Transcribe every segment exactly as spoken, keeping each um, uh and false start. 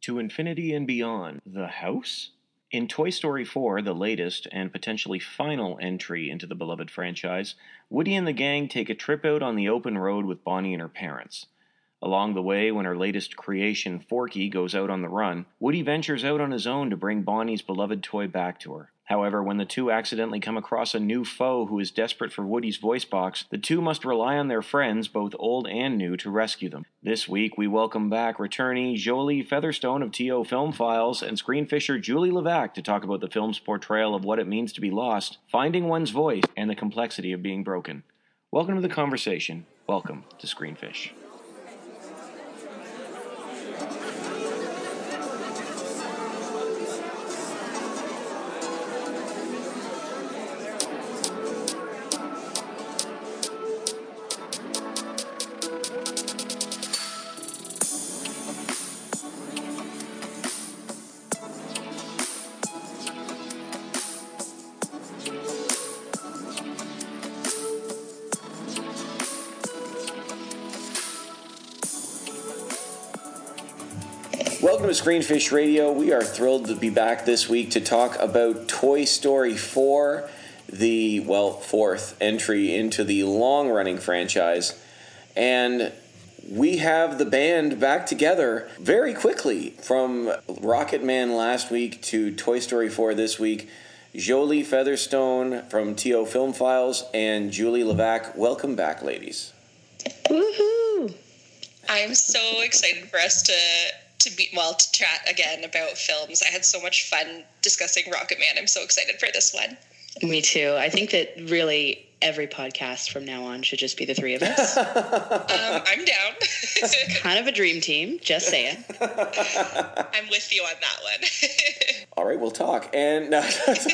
To infinity and beyond. The house? In Toy Story four, the latest and potentially final entry into the beloved franchise, Woody and the gang take a trip out on the open road with Bonnie and her parents. Along the way, when her latest creation, Forky, goes out on the run, Woody ventures out on his own to bring Bonnie's beloved toy back to her. However, when the two accidentally come across a new foe who is desperate for Woody's voice box, the two must rely on their friends, both old and new, to rescue them. This week, we welcome back returnee Jolie Featherstone of T O Film Files and screenfisher Julie Levac to talk about the film's portrayal of what it means to be lost, finding one's voice, and the complexity of being broken. Welcome to the conversation. Welcome to Screenfish. Welcome to Screenfish Radio. We are thrilled to be back this week to talk about Toy Story four, the, well, fourth entry into the long-running franchise. And we have the band back together very quickly. From Rocket Man last week to Toy Story four this week. Jolie Featherstone from T O Film Files and Julie Levac. Welcome back, ladies. Woohoo! I'm so excited for us to... to be well to chat again about films. I had so much fun discussing Rocket Man. I'm so excited for this one. Me too. I think that really every podcast from now on should just be the three of us. um, I'm down. It's kind of a dream team, just saying. I'm with you on that one. All right, we'll talk. And uh,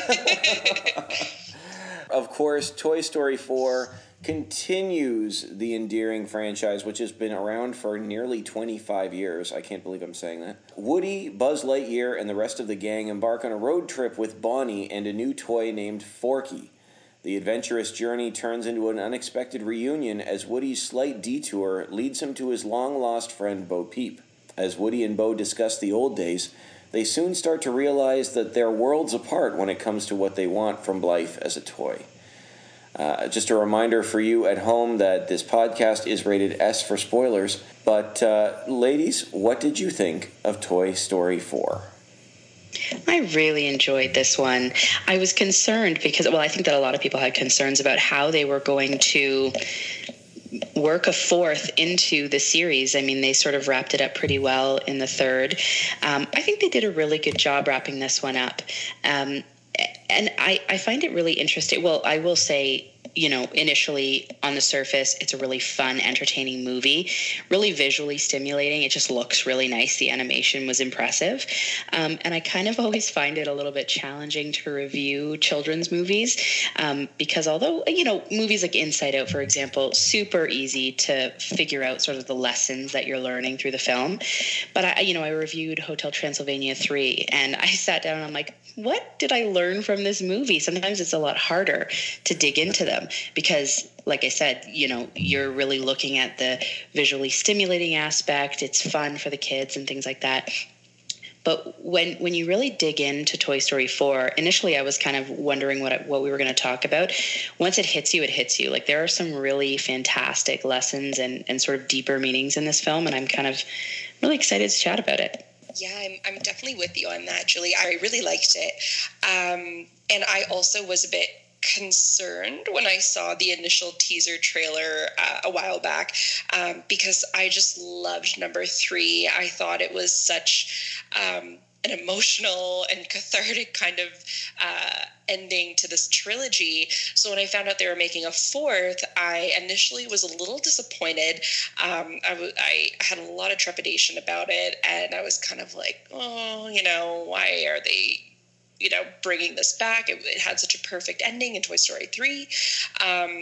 of course, Toy Story four continues the endearing franchise, which has been around for nearly twenty-five years. I can't believe I'm saying that. Woody, Buzz Lightyear, and the rest of the gang embark on a road trip with Bonnie and a new toy named Forky. The adventurous journey turns into an unexpected reunion as Woody's slight detour leads him to his long-lost friend Bo Peep. As Woody and Bo discuss the old days, they soon start to realize that they're worlds apart when it comes to what they want from life as a toy. Uh, just a reminder for you at home that this podcast is rated S for spoilers. But, uh, ladies, what did you think of Toy Story four? I really enjoyed this one. I was concerned because, well, I think that a lot of people had concerns about how they were going to work a fourth into the series. I mean, they sort of wrapped it up pretty well in the third. Um, I think they did a really good job wrapping this one up. Um, And I, I find it really interesting. Well, I will say, you know, initially on the surface, it's a really fun, entertaining movie, really visually stimulating. It just looks really nice. The animation was impressive. Um, and I kind of always find it a little bit challenging to review children's movies um, because although, you know, movies like Inside Out, for example, super easy to figure out sort of the lessons that you're learning through the film. But, I, you know, I reviewed Hotel Transylvania three and I sat down and I'm like, what did I learn from this movie? Sometimes it's a lot harder to dig into them because, like I said, you know, you're really looking at the visually stimulating aspect. It's fun for the kids and things like that. But when when you really dig into Toy Story four, initially I was kind of wondering what what we were going to talk about. Once it hits you, it hits you. Like there are some really fantastic lessons and, and sort of deeper meanings in this film, and I'm kind of really excited to chat about it. Yeah, I'm I'm definitely with you on that, Julie. I really liked it. Um, and I also was a bit concerned when I saw the initial teaser trailer uh, a while back um, because I just loved number three. I thought it was such um, an emotional and cathartic kind of uh, ending to this trilogy. So when I found out they were making a fourth, I initially was a little disappointed. Um, I, w- I had a lot of trepidation about it, and I was kind of like, oh, you know, why are they, you know, bringing this back? It, it had such a perfect ending in Toy Story three. Um,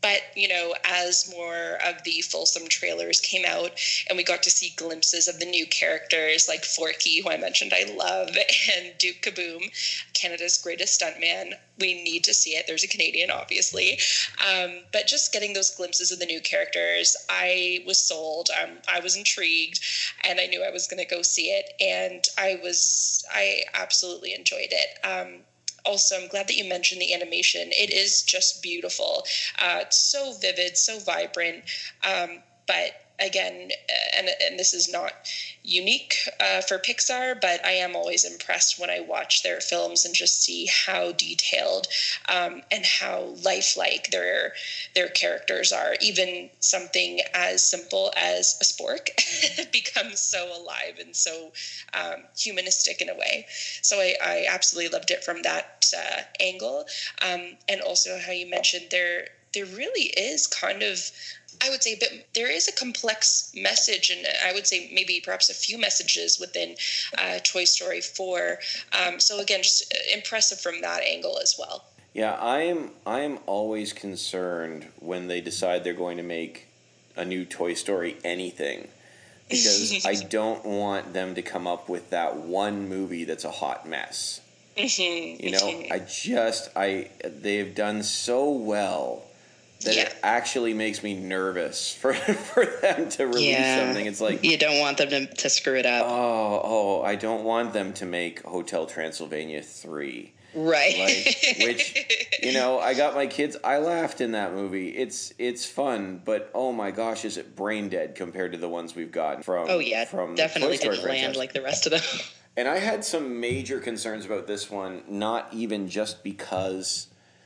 but, you know, as more of the fulsome trailers came out and we got to see glimpses of the new characters like Forky, who I mentioned I love, and Duke Kaboom, Canada's greatest stuntman, we need to see it. There's a Canadian, obviously. Um, but just getting those glimpses of the new characters, I was sold. Um, I was intrigued, and I knew I was going to go see it. And I was, I absolutely enjoyed it. Um, Also, I'm glad that you mentioned the animation. It is just beautiful. Uh, it's so vivid, so vibrant. Um, but again, and, and this is not unique uh, for Pixar, but I am always impressed when I watch their films and just see how detailed um, and how lifelike their their characters are. Even something as simple as a spork becomes so alive and so um, humanistic in a way. So I, I absolutely loved it from that uh, angle. Um, and also how you mentioned there there really is kind of, I would say, but there is a complex message, and I would say maybe perhaps a few messages within uh, Toy Story four. Um, so again, just impressive from that angle as well. Yeah, I'm I'm always concerned when they decide they're going to make a new Toy Story anything, because I don't want them to come up with that one movie that's a hot mess. Mm-hmm, you know, mm-hmm. I just I they've done so well that yeah. it actually makes me nervous for for them to release yeah. something. It's like, you don't want them to, to screw it up. Oh, oh, I don't want them to make Hotel Transylvania three. Right. Like, which, you know, I got my kids, I laughed in that movie. It's it's fun, but oh my gosh, is it brain dead compared to the ones we've gotten from Oh yeah, from definitely the Toy Story didn't franchise. land like the rest of them. And I had some major concerns about this one, not even just because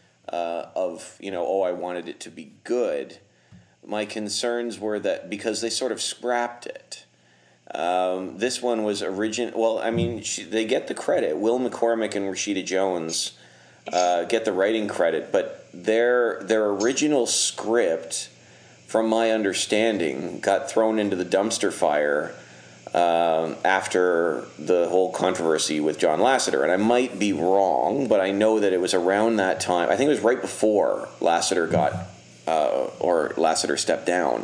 uh, of, you know, oh, I wanted it to be good. My concerns were that because they sort of scrapped it. Um, this one was origin. Well, I mean, she, they get the credit. Will McCormick and Rashida Jones uh, get the writing credit, but their their original script, from my understanding, got thrown into the dumpster fire um, after the whole controversy with John Lasseter. And I might be wrong, but I know that it was around that time. I think it was right before Lasseter got uh, or Lasseter stepped down,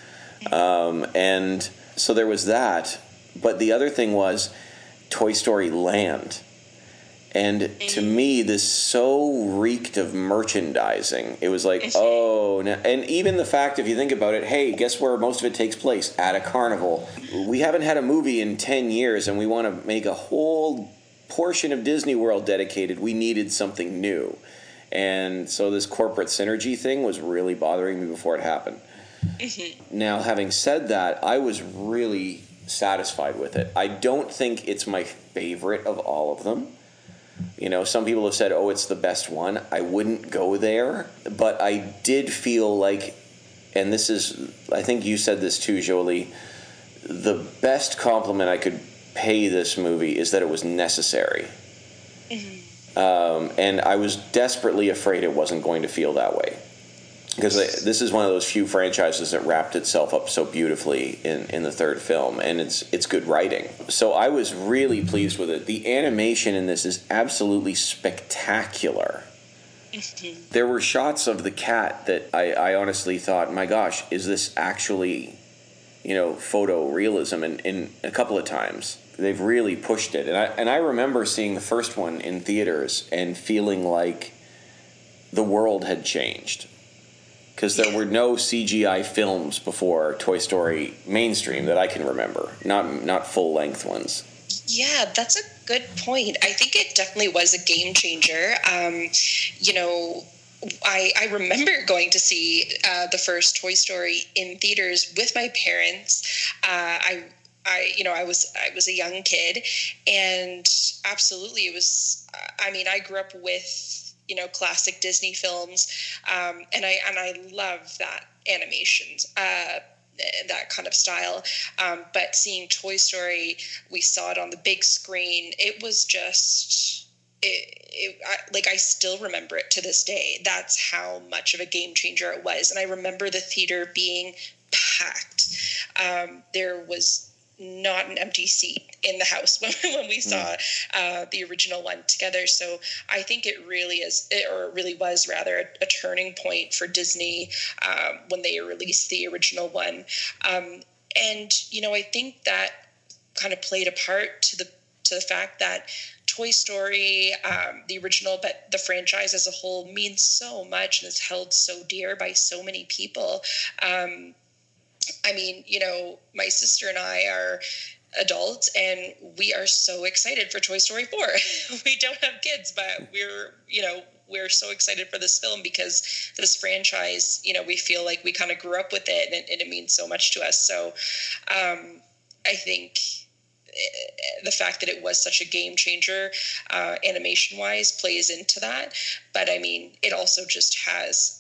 um, and. So there was that, but the other thing was Toy Story Land. And to me, this so reeked of merchandising. It was like, oh, no. And even the fact, if you think about it, hey, guess where most of it takes place? At a carnival. We haven't had a movie in ten years, and we want to make a whole portion of Disney World dedicated. We needed something new. And so this corporate synergy thing was really bothering me before it happened. Mm-hmm. Now, having said that, I was really satisfied with it. I don't think it's my favorite of all of them. You know, some people have said, oh, it's the best one. I wouldn't go there, but I did feel like, and this is, I think you said this too, Jolie, the best compliment I could pay this movie is that it was necessary. Mm-hmm. Um, and I was desperately afraid it wasn't going to feel that way. Because this is one of those few franchises that wrapped itself up so beautifully in, in the third film, and it's it's good writing. So I was really pleased with it. The animation in this is absolutely spectacular. Mm-hmm. There were shots of the cat that I, I honestly thought, my gosh, is this actually, you know, photorealism? And in a couple of times, they've really pushed it. And I and I remember seeing the first one in theaters and feeling like the world had changed. Because there were no C G I films before Toy Story mainstream that I can remember, not not full-length ones. Yeah, that's a good point. I think it definitely was a game changer. Um, you know, I, I remember going to see uh, the first Toy Story in theaters with my parents. Uh, I I, you know, I was I was a young kid, and absolutely, it was. I mean, I grew up with, you know, classic Disney films, um, and I and I love that animations, uh, that kind of style. Um, but seeing Toy Story, we saw it on the big screen. It was just, it, it I, like I still remember it to this day. That's how much of a game changer it was, and I remember the theater being packed. Um, there was not an empty seat in the house when, when we saw uh, the original one together. So I think it really is, or it really was rather, a, a turning point for Disney um, when they released the original one. Um, and, you know, I think that kind of played a part to the to the fact that Toy Story, um, the original, but the franchise as a whole means so much and is held so dear by so many people. Um, I mean, you know, my sister and I are adults and we are so excited for Toy Story four. We don't have kids, but we're, you know, we're so excited for this film because this franchise, you know, we feel like we kind of grew up with it, and, and it means so much to us. So um, I think the fact that it was such a game changer uh, animation wise plays into that. But I mean, it also just has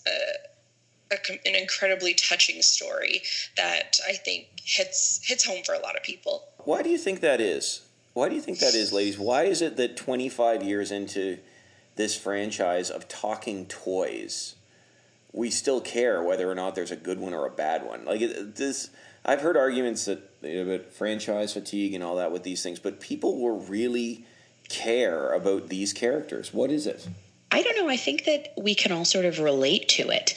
a, a, an incredibly touching story that I think hits hits home for a lot of people. Why do you think that is? Why do you think that is, ladies? Why is it that twenty-five years into this franchise of talking toys, we still care whether or not there's a good one or a bad one? Like this, I've heard arguments that you know, about franchise fatigue and all that with these things, but people will really care about these characters. What is it? I don't know. I think that we can all sort of relate to it.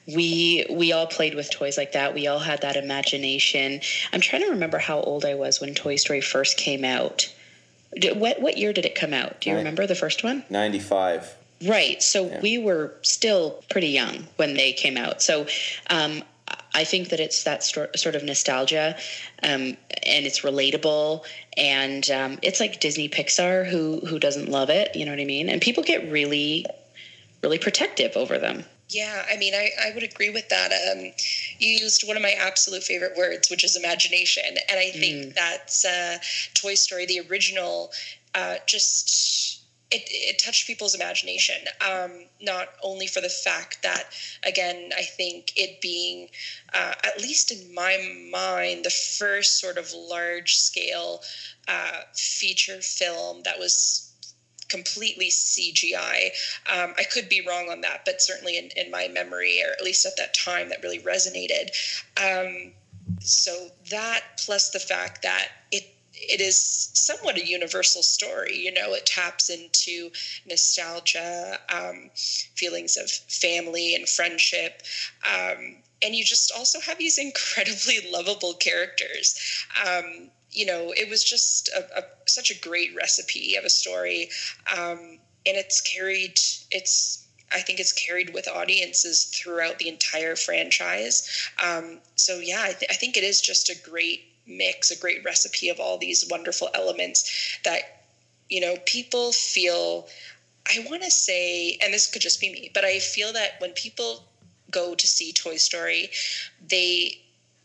We we all played with toys like that. We all had that imagination. I'm trying to remember how old I was when Toy Story first came out. Did, what what year did it come out? Do you remember the first one? ninety-five. Right. So yeah. we were still pretty young when they came out. So um, I think that it's that st- sort of nostalgia, um, and it's relatable, and um, it's like Disney Pixar. Who who doesn't love it? You know what I mean? And people get really, really protective over them. Yeah, I mean, I, I would agree with that. Um, you used one of my absolute favorite words, which is imagination. And I think mm. that uh, Toy Story, the original, uh, just, it, it touched people's imagination. Um, not only for the fact that, again, I think it being, uh, at least in my mind, the first sort of large-scale uh, feature film that was completely C G I. Um, I could be wrong on that, but certainly in, in my memory, or at least at that time, that really resonated. Um, so that plus the fact that it it is somewhat a universal story. You know, it taps into nostalgia, um, feelings of family and friendship. Um, and you just also have these incredibly lovable characters. Um, You know, it was just a, a, such a great recipe of a story, um, and it's carried. It's I think it's carried with audiences throughout the entire franchise. Um, so yeah, I, th- I think it is just a great mix, a great recipe of all these wonderful elements that you know people feel. I want to say, and this could just be me, but I feel that when people go to see Toy Story, they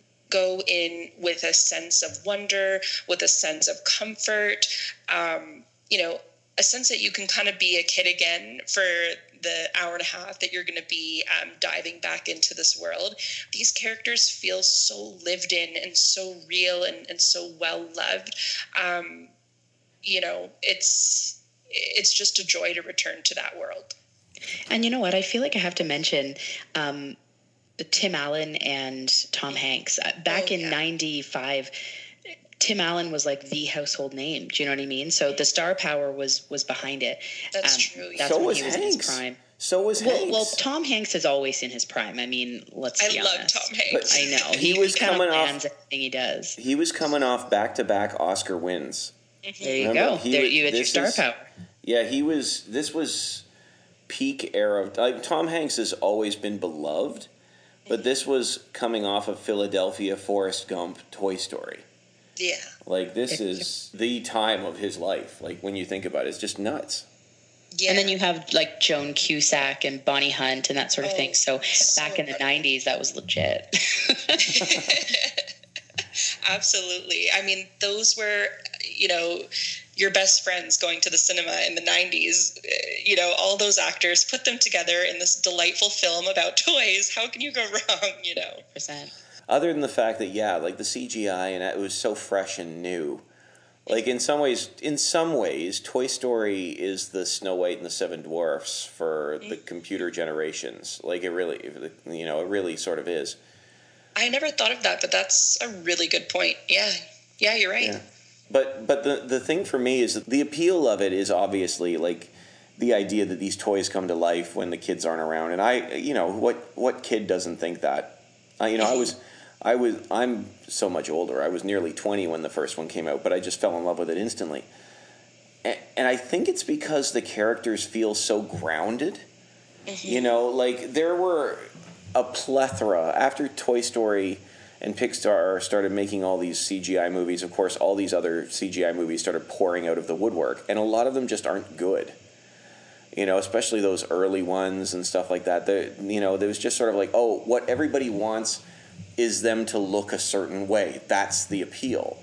go in with a sense of wonder, with a sense of comfort, um, you know, a sense that you can kind of be a kid again for the hour and a half that you're going to be um, diving back into this world. These characters feel so lived in and so real and, and so well loved. Um, you know, it's it's just a joy to return to that world. And you know what? I feel like I have to mention um, Tim Allen and Tom Hanks. Back oh, in yeah. ninety-five, Tim Allen was like the household name. Do you know what I mean? So the star power was was behind it. That's um, true. That's so when was he was Hanks. in his prime. So was well, Hanks. Well, Tom Hanks is always in his prime. I mean, let's I be honest. I love Tom Hanks. I know. He, he was he coming off everything he does. He was coming off back-to-back Oscar wins. Mm-hmm. There you Remember, go. There was, you get your star is, power. Yeah, he was. This was peak era. Like Tom Hanks has always been beloved. But this was coming off of Philadelphia, Forrest Gump, Toy Story. Yeah. Like, this is the time of his life. Like, when you think about it, it's just nuts. Yeah. And then you have, like, Joan Cusack and Bonnie Hunt and that sort of oh, thing. So, so back in the nineties, that was legit. Absolutely. I mean, those were, you know, your best friends going to the cinema in the nineties. You know, all those actors, put them together in this delightful film about toys. How can you go wrong, you know? one hundred percent. Other than the fact that, yeah, like the C G I and it was so fresh and new. Like, in some ways, in some ways, Toy Story is the Snow White and the Seven Dwarfs for the computer generations. Like, it really, you know, it really sort of is. I never thought of that, but that's a really good point. Yeah. Yeah, you're right. Yeah. But but the the thing for me is that the appeal of it is obviously like the idea that these toys come to life when the kids aren't around, and I you know what what kid doesn't think that? I, you know I was I was I'm so much older. I was nearly twenty when the first one came out, but I just fell in love with it instantly. And, and I think it's because the characters feel so grounded. Mm-hmm. You know, like there were a plethora after Toy Story and Pixar started making all these C G I movies. Of course, all these other C G I movies started pouring out of the woodwork, and a lot of them just aren't good. You know, especially those early ones and stuff like that. The, you know, there was just sort of like, oh, what everybody wants is them to look a certain way. That's the appeal.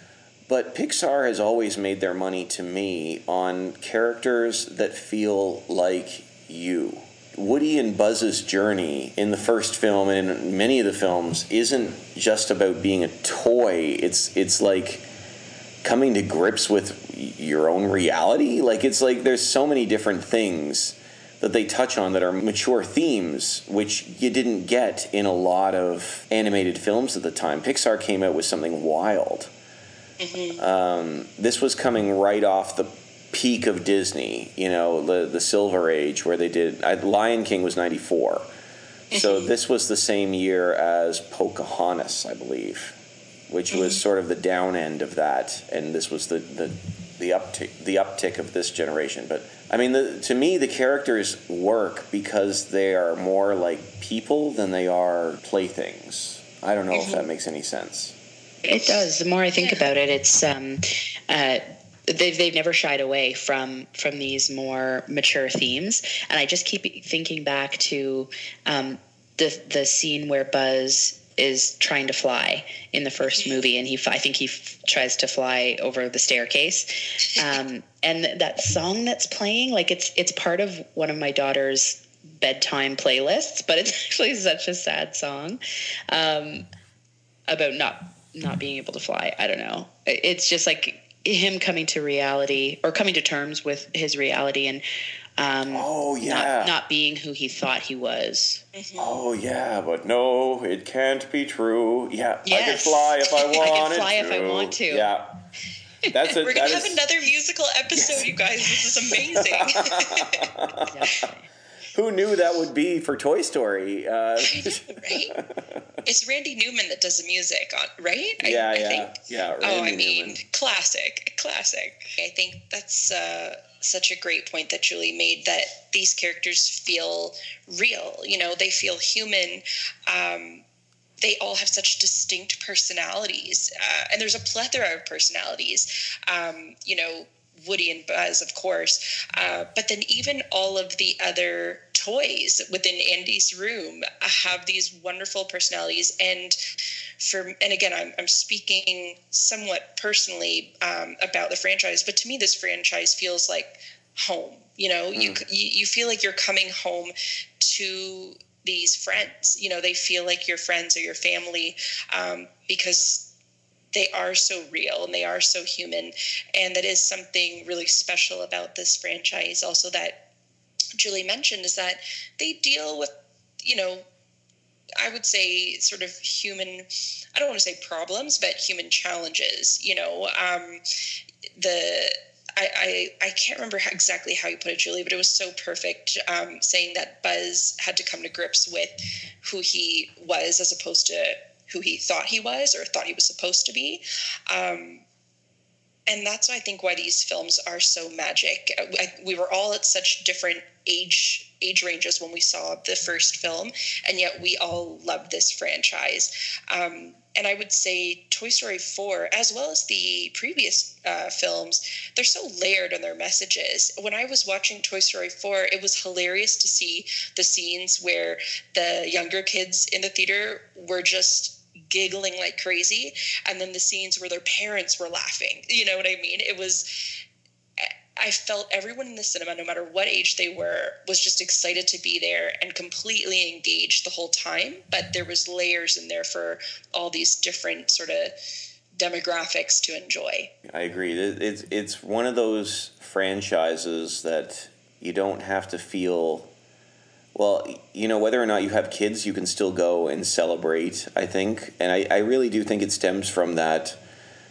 But Pixar has always made their money, to me, on characters that feel like you. Woody and Buzz's journey in the first film and in many of the films isn't just about being a toy. It's it's like coming to grips with your own reality. Like it's like there's so many different things that they touch on that are mature themes, which you didn't get in a lot of animated films at the time. Pixar came out with something wild. Mm-hmm. Um, this was coming right off the peak of Disney, you know, the the Silver Age, where they did I, Lion King was ninety-four, mm-hmm. So this was the same year as Pocahontas, I believe, which mm-hmm. was sort of the down end of that, and this was the the the uptick the uptick of this generation. But I mean, the, to me, the characters work because they are more like people than they are playthings. I don't know mm-hmm. if that makes any sense. It does. The more I think about it, it's um, uh. They've they've never shied away from from these more mature themes, and I just keep thinking back to um, the the scene where Buzz is trying to fly in the first movie, and he I think he f- tries to fly over the staircase, um, and th- that song that's playing, like it's it's part of one of my daughter's bedtime playlists, but it's actually such a sad song um, about not not being able to fly. I don't know. It's just like him coming to reality or coming to terms with his reality and um, oh, yeah. not, not being who he thought he was. Mm-hmm. Oh, yeah, but no, it can't be true. Yeah, yes. I could fly if I wanted to. I can fly to. if I want to. Yeah. That's a, We're going to that have is... another musical episode, you guys. This is amazing. Definitely. Who knew that would be for Toy Story? Uh, I know, right? It's Randy Newman that does the music, on, right? I, yeah, I yeah, think. yeah. Randy oh, I mean, Newman. classic, classic. I think that's uh, such a great point that Julie made, that these characters feel real. You know, they feel human. Um, they all have such distinct personalities, uh, and there's a plethora of personalities. Um, you know, Woody and Buzz, of course, uh, but then even all of the other toys within Andy's room have these wonderful personalities. And for and again, I'm I'm speaking somewhat personally um, about the franchise, but to me, this franchise feels like home. You know, mm. you, you you feel like you're coming home to these friends. You know, they feel like your friends or your family um, because they are so real and they are so human. And that is something really special about this franchise. Also, that Julie mentioned is that they deal with, you know, I would say sort of human, I don't want to say problems, but human challenges. You know, um, the I, I I can't remember how, exactly how you put it, Julie, but it was so perfect, um, saying that Buzz had to come to grips with who he was as opposed to who he thought he was or thought he was supposed to be. Um, and that's, I think, why these films are so magic. I, we were all at such different age age ranges when we saw the first film, and yet we all loved this franchise. Um, and I would say Toy Story four, as well as the previous uh, films, they're so layered in their messages. When I was watching Toy Story four, it was hilarious to see the scenes where the younger kids in the theater were just giggling like crazy, and then the scenes where their parents were laughing. You know what I mean? It was, I felt everyone in the cinema, no matter what age they were, was just excited to be there and completely engaged the whole time. But there was layers in there for all these different sort of demographics to enjoy. I agree. It's it's one of those franchises that you don't have to feel. Well, you know, whether or not you have kids, you can still go and celebrate, I think. And I, I really do think it stems from that,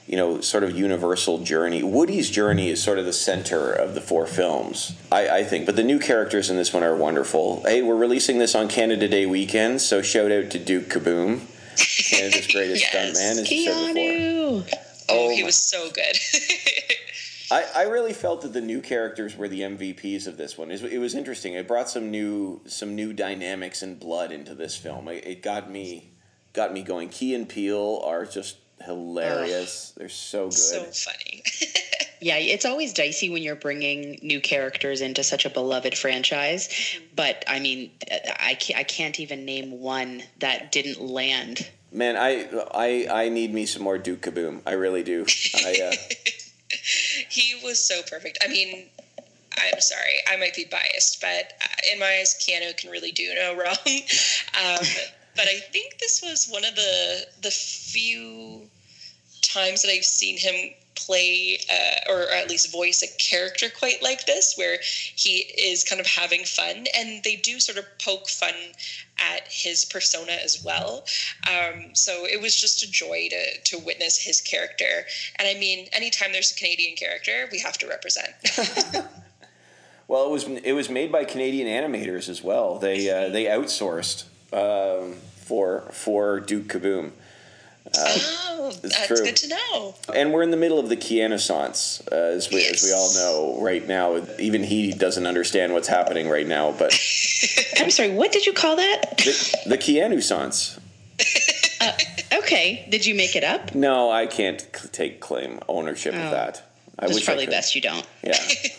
you know, sort of universal journey. Woody's journey is sort of the center of the four films, I, I think. But the new characters in this one are wonderful. Hey, we're releasing this on Canada Day weekend, so shout out to Duke Kaboom, Canada's greatest Yes. stuntman, as you said before. Oh, Oh, he my- was so good. I, I really felt that the new characters were the M V Ps of this one. It was, it was interesting. It brought some new some new dynamics and blood into this film. It, it got me got me going. Key and Peele are just hilarious. They're so good. So funny. Yeah, it's always dicey when you're bringing new characters into such a beloved franchise. But, I mean, I can't, I can't even name one that didn't land. Man, I I I need me some more Duke Kaboom. I really do. I, uh, He was so perfect. I mean, I'm sorry, I might be biased, but in my eyes, Keanu can really do no wrong. Um, but I think this was one of the the few times that I've seen him play uh, or at least voice a character quite like this, where he is kind of having fun, and they do sort of poke fun at his persona as well. Um, so it was just a joy to to witness his character. And I mean, anytime there's a Canadian character, we have to represent. well, it was it was made by Canadian animators as well. They uh, they outsourced um, for for Duke Kaboom. Uh, oh, that's true. good to know. And we're in the middle of the Keanu-sance, uh, as, we, Yes. as we all know right now. Even he doesn't understand what's happening right now. But I'm sorry, what did you call that? the, the Keanu-sance. Uh, okay, did you make it up? No, I can't c- take claim ownership Oh. of that. I It's wish I probably could. best you don't. Yeah.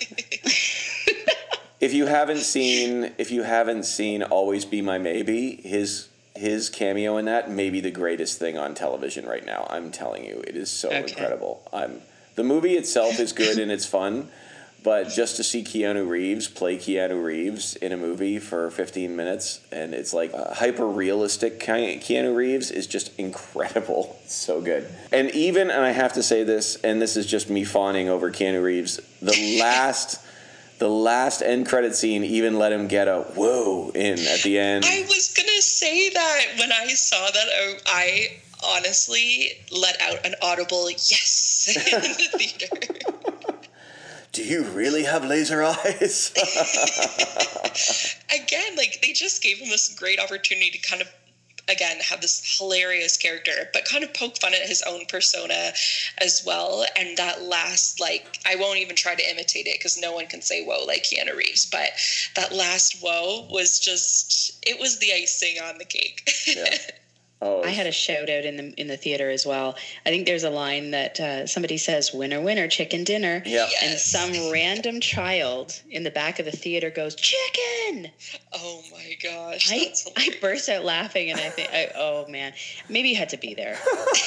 If you haven't seen, if you haven't seen "Always Be My Maybe," his his cameo in that may be the greatest thing on television right now. I'm telling you, it is so Okay. incredible. I'm the movie itself is good and it's fun, but just to see Keanu Reeves play Keanu Reeves in a movie for fifteen minutes, and it's like uh, hyper realistic Keanu Reeves is just incredible. It's so good. And even, and I have to say this, and this is just me fawning over Keanu Reeves, the last. The last end credit scene even let him get a whoa in at the end. I was going to say that when I saw that, I, I honestly let out an audible yes in the theater. Do you really have laser eyes? Again, like, they just gave him this great opportunity to kind of, again, have this hilarious character, but kind of poke fun at his own persona as well. And that last, like, I won't even try to imitate it because no one can say whoa like Keanu Reeves, but that last whoa was just, it was the icing on the cake. Yeah. Oh, I had a shout out in the in the theater as well. I think there's a line that uh, somebody says, "Winner, winner, chicken dinner," yeah. Yes. and some random child in the back of the theater goes, "Chicken!" Oh my gosh. I That's I hilarious. burst out laughing, and I think, I, "Oh man, maybe you had to be there."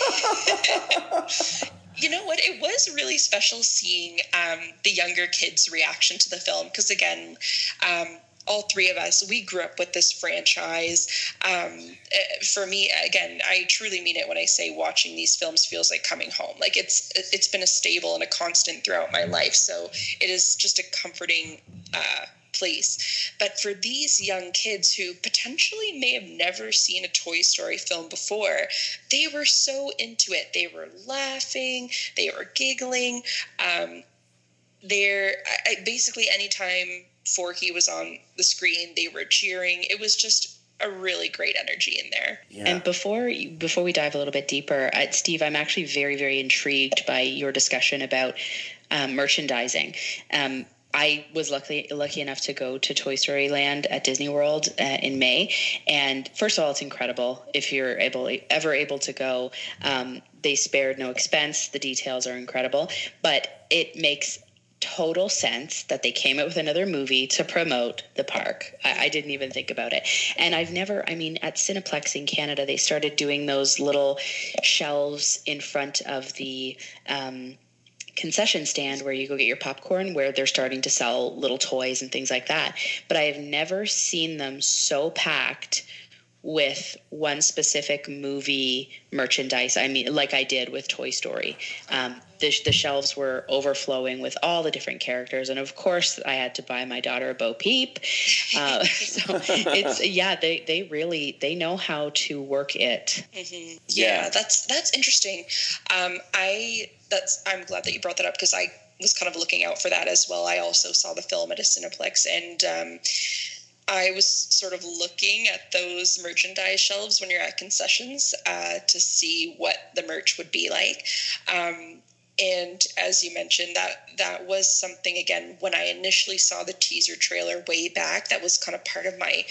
You know what? It was really special seeing um, the younger kids' reaction to the film because, again, um, all three of us, we grew up with this franchise. Um, eh, for me, again, I truly mean it when I say watching these films feels like coming home. Like it's it's been a stable and a constant throughout my life. So it is just a comforting uh, place. But for these young kids who potentially may have never seen a Toy Story film before, they were so into it. They were laughing. They were giggling. Um, they're I, I- basically anytime Forky was on the screen, they were cheering. It was just a really great energy in there. Yeah. And before before we dive a little bit deeper, uh, Steve, I'm actually very, very intrigued by your discussion about um, merchandising. Um, I was lucky lucky enough to go to Toy Story Land at Disney World uh, in May, and first of all, it's incredible if you're able ever able to go. Um, they spared no expense. The details are incredible, but it makes total sense that they came out with another movie to promote the park. I, I didn't even think about it. And I've never, I mean, at Cineplex in Canada, they started doing those little shelves in front of the um, concession stand where you go get your popcorn, where they're starting to sell little toys and things like that. But I have never seen them so packed with one specific movie merchandise. I mean, like I did with Toy Story. Um, the, the shelves were overflowing with all the different characters. And of course, I had to buy my daughter a Bo Peep. Uh, so it's, yeah, they, they really, they know how to work it. Mm-hmm. Yeah, Yeah. that's, that's interesting. Um, I, that's, I'm glad that you brought that up because I was kind of looking out for that as well. I also saw the film at a Cineplex, and, um, I was sort of looking at those merchandise shelves when you're at concessions uh, to see what the merch would be like. Um, and as you mentioned, that that was something, again, when I initially saw the teaser trailer way back, that was kind of part of my,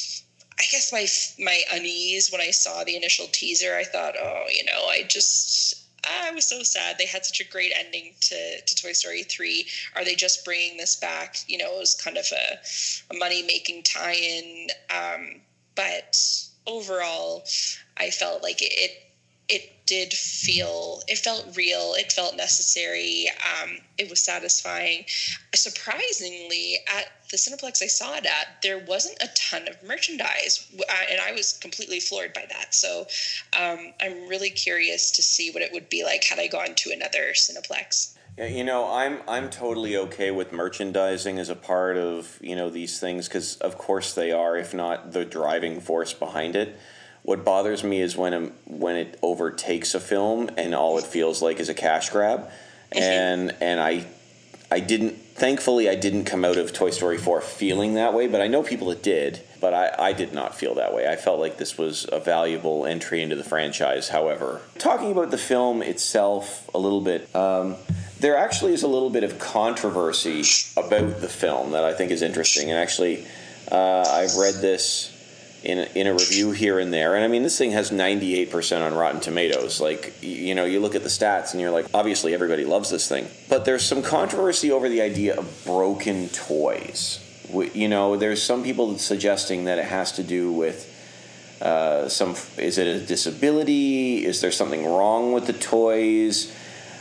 I guess, my my unease when I saw the initial teaser. I thought, oh, you know, I just... I was so sad. They had such a great ending to, to Toy Story three. Are they just bringing this back? You know, it was kind of a, a money-making tie-in. Um, but overall, I felt like it, it it did feel, it felt real. It felt necessary. Um, it was satisfying. Surprisingly, at the Cineplex I saw it at, there wasn't a ton of merchandise, and I was completely floored by that. So um, I'm really curious to see what it would be like had I gone to another Cineplex. Yeah, you know, I'm I'm totally okay with merchandising as a part of, you know, these things, because of course they are, if not the driving force behind it. What bothers me is when it, when it overtakes a film and all it feels like is a cash grab, and and I I didn't thankfully I didn't come out of Toy Story four feeling that way, but I know people that did, but I, I did not feel that way. I felt like this was a valuable entry into the franchise. However, talking about the film itself a little bit, um, there actually is a little bit of controversy about the film that I think is interesting, and actually uh, I've read this in a, in a review here and there, and I mean, this thing has ninety-eight percent on Rotten Tomatoes. Like, you know, you look at the stats and you're like, obviously everybody loves this thing, but there's some controversy over the idea of broken toys. You know, there's some people suggesting that it has to do with uh, some, is it a disability? Is there something wrong with the toys?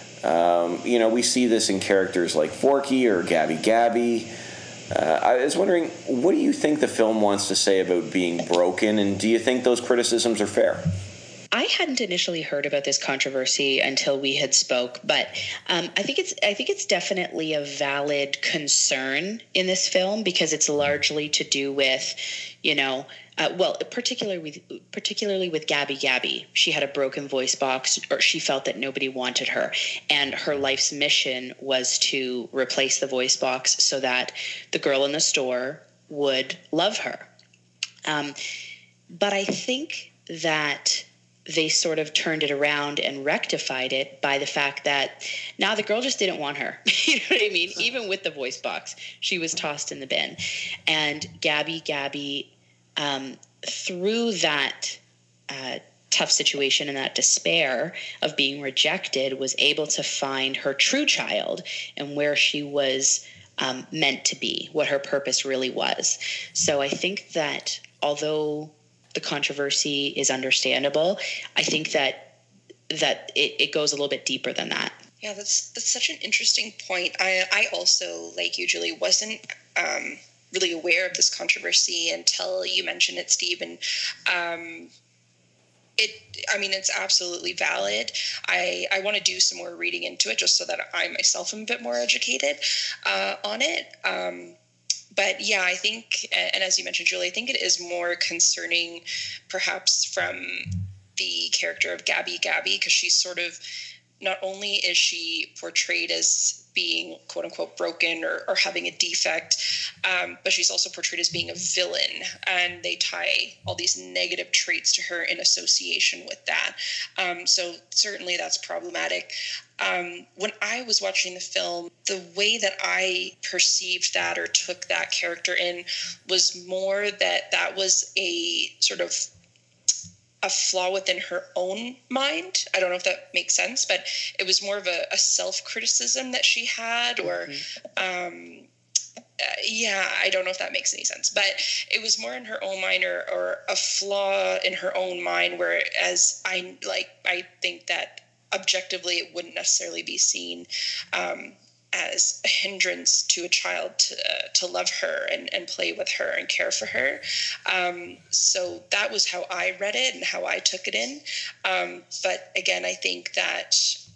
Um, you know, we see this in characters like Forky or Gabby Gabby. Uh, I was wondering, what do you think the film wants to say about being broken, and do you think those criticisms are fair? I hadn't initially heard about this controversy until we had spoke, but um, I think it's I think it's definitely a valid concern in this film, because it's largely to do with, you know, uh, well, particularly with particularly with Gabby Gabby. She had a broken voice box, or she felt that nobody wanted her, and her life's mission was to replace the voice box so that the girl in the store would love her. Um, but I think that they sort of turned it around and rectified it by the fact that now the girl just didn't want her. You know what I mean? Even with the voice box, she was tossed in the bin. And Gabby Gabby, um, through that uh, tough situation and that despair of being rejected, was able to find her true child and where she was um, meant to be, what her purpose really was. So I think that although the controversy is understandable, I think that that it, it goes a little bit deeper than that. Yeah, that's that's such an interesting point. I I also, like you, Julie, wasn't um, really aware of this controversy until you mentioned it, Steve. And um, it, I mean, it's absolutely valid. I, I want to do some more reading into it just so that I myself am a bit more educated uh, on it. Um, But yeah, I think, and as you mentioned, Julie, I think it is more concerning perhaps from the character of Gabby Gabby, because she's sort of, not only is she portrayed as being quote unquote broken or, or having a defect, um, but she's also portrayed as being a villain, and they tie all these negative traits to her in association with that. Um, so certainly that's problematic. Um, when I was watching the film, the way that I perceived that or took that character in was more that that was a sort of a flaw within her own mind. I don't know if that makes sense, but it was more of a, a self-criticism that she had, or um, uh, yeah, I don't know if that makes any sense, but it was more in her own mind, or, or a flaw in her own mind, whereas I like, I think that objectively it wouldn't necessarily be seen. Um, as a hindrance to a child to, uh, to love her and, and play with her and care for her. Um, so that was how I read it and how I took it in. Um, but again, I think that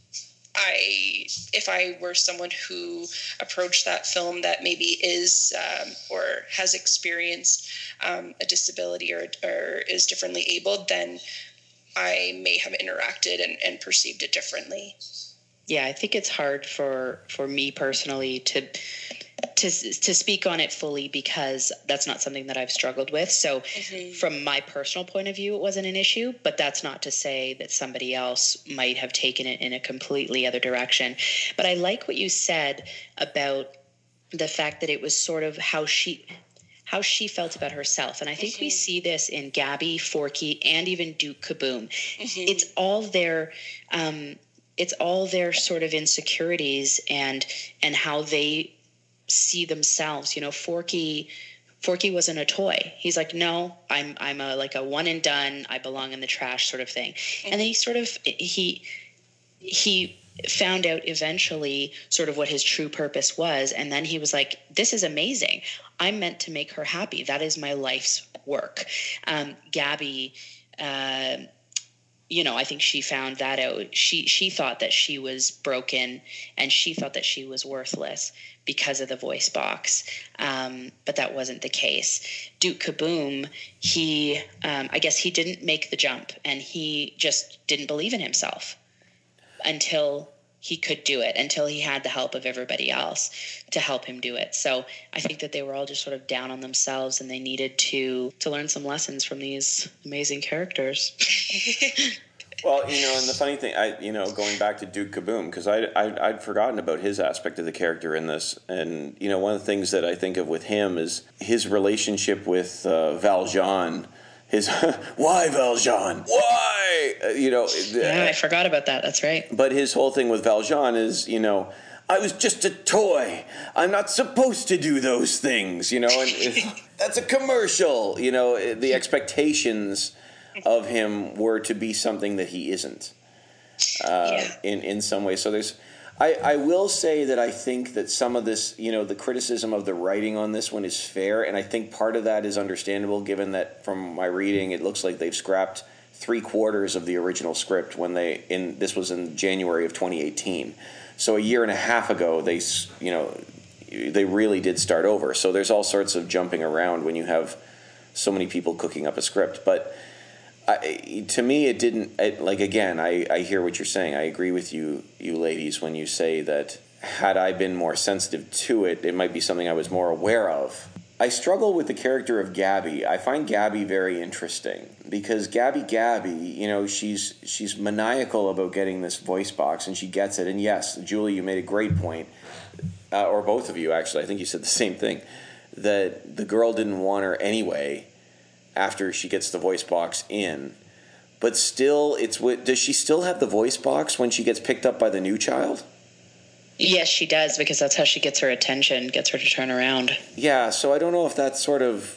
I, if I were someone who approached that film that maybe is um, or has experienced um, a disability or, or is differently abled, then I may have interacted and, and perceived it differently. Yeah, I think it's hard for, for me personally to to to speak on it fully because that's not something that I've struggled with. So mm-hmm. from my personal point of view, it wasn't an issue, but that's not to say that somebody else might have taken it in a completely other direction. But I like what you said about the fact that it was sort of how she how she felt about herself. And I think mm-hmm. we see this in Gabby, Forky, and even Duke Kaboom. Mm-hmm. It's all their um, it's all their sort of insecurities and and how they see themselves. You know, Forky Forky wasn't a toy. He's like, no, I'm I'm a like a one and done, I belong in the trash sort of thing. Mm-hmm. And then he sort of he he found out eventually sort of what his true purpose was, and then he was like, this is amazing. I'm meant to make her happy. That is my life's work. Um, Gabby, uh, you know, I think she found that out. She she thought that she was broken, and she thought that she was worthless because of the voice box. Um, but that wasn't the case. Duke Kaboom, he, um, I guess he didn't make the jump, and he just didn't believe in himself until he could do it, until he had the help of everybody else to help him do it. So I think that they were all just sort of down on themselves, and they needed to to learn some lessons from these amazing characters. Well, you know, and the funny thing, I you know, going back to Duke Kaboom, because I, I, I'd forgotten about his aspect of the character in this. And, you know, one of the things that I think of with him is his relationship with uh, Valjean. His, why, Valjean? Why? Uh, you know. Yeah, I forgot about that. That's right. But his whole thing with Valjean is, you know, I was just a toy. I'm not supposed to do those things, you know. And that's a commercial. You know, the expectations of him were to be something that he isn't uh, yeah. in, in some way. So there's, I, I will say that I think that some of this, you know, the criticism of the writing on this one is fair. And I think part of that is understandable given that from my reading, it looks like they've scrapped three quarters of the original script when they, in this was in January of twenty eighteen. So a year and a half ago, they, you know, they really did start over. So there's all sorts of jumping around when you have so many people cooking up a script. But I, to me, it didn't, it, like, again, I, I hear what you're saying. I agree with you, you ladies, when you say that had I been more sensitive to it, it might be something I was more aware of. I struggle with the character of Gabby. I find Gabby very interesting because Gabby Gabby, you know, she's she's maniacal about getting this voice box, and she gets it. And yes, Julie, you made a great point, uh, or both of you, actually. I think you said the same thing, that the girl didn't want her anyway after she gets the voice box in. But still, it's what, does she still have the voice box when she gets picked up by the new child? Yes, she does, because that's how she gets her attention, gets her to turn around. Yeah, so I don't know if that's sort of...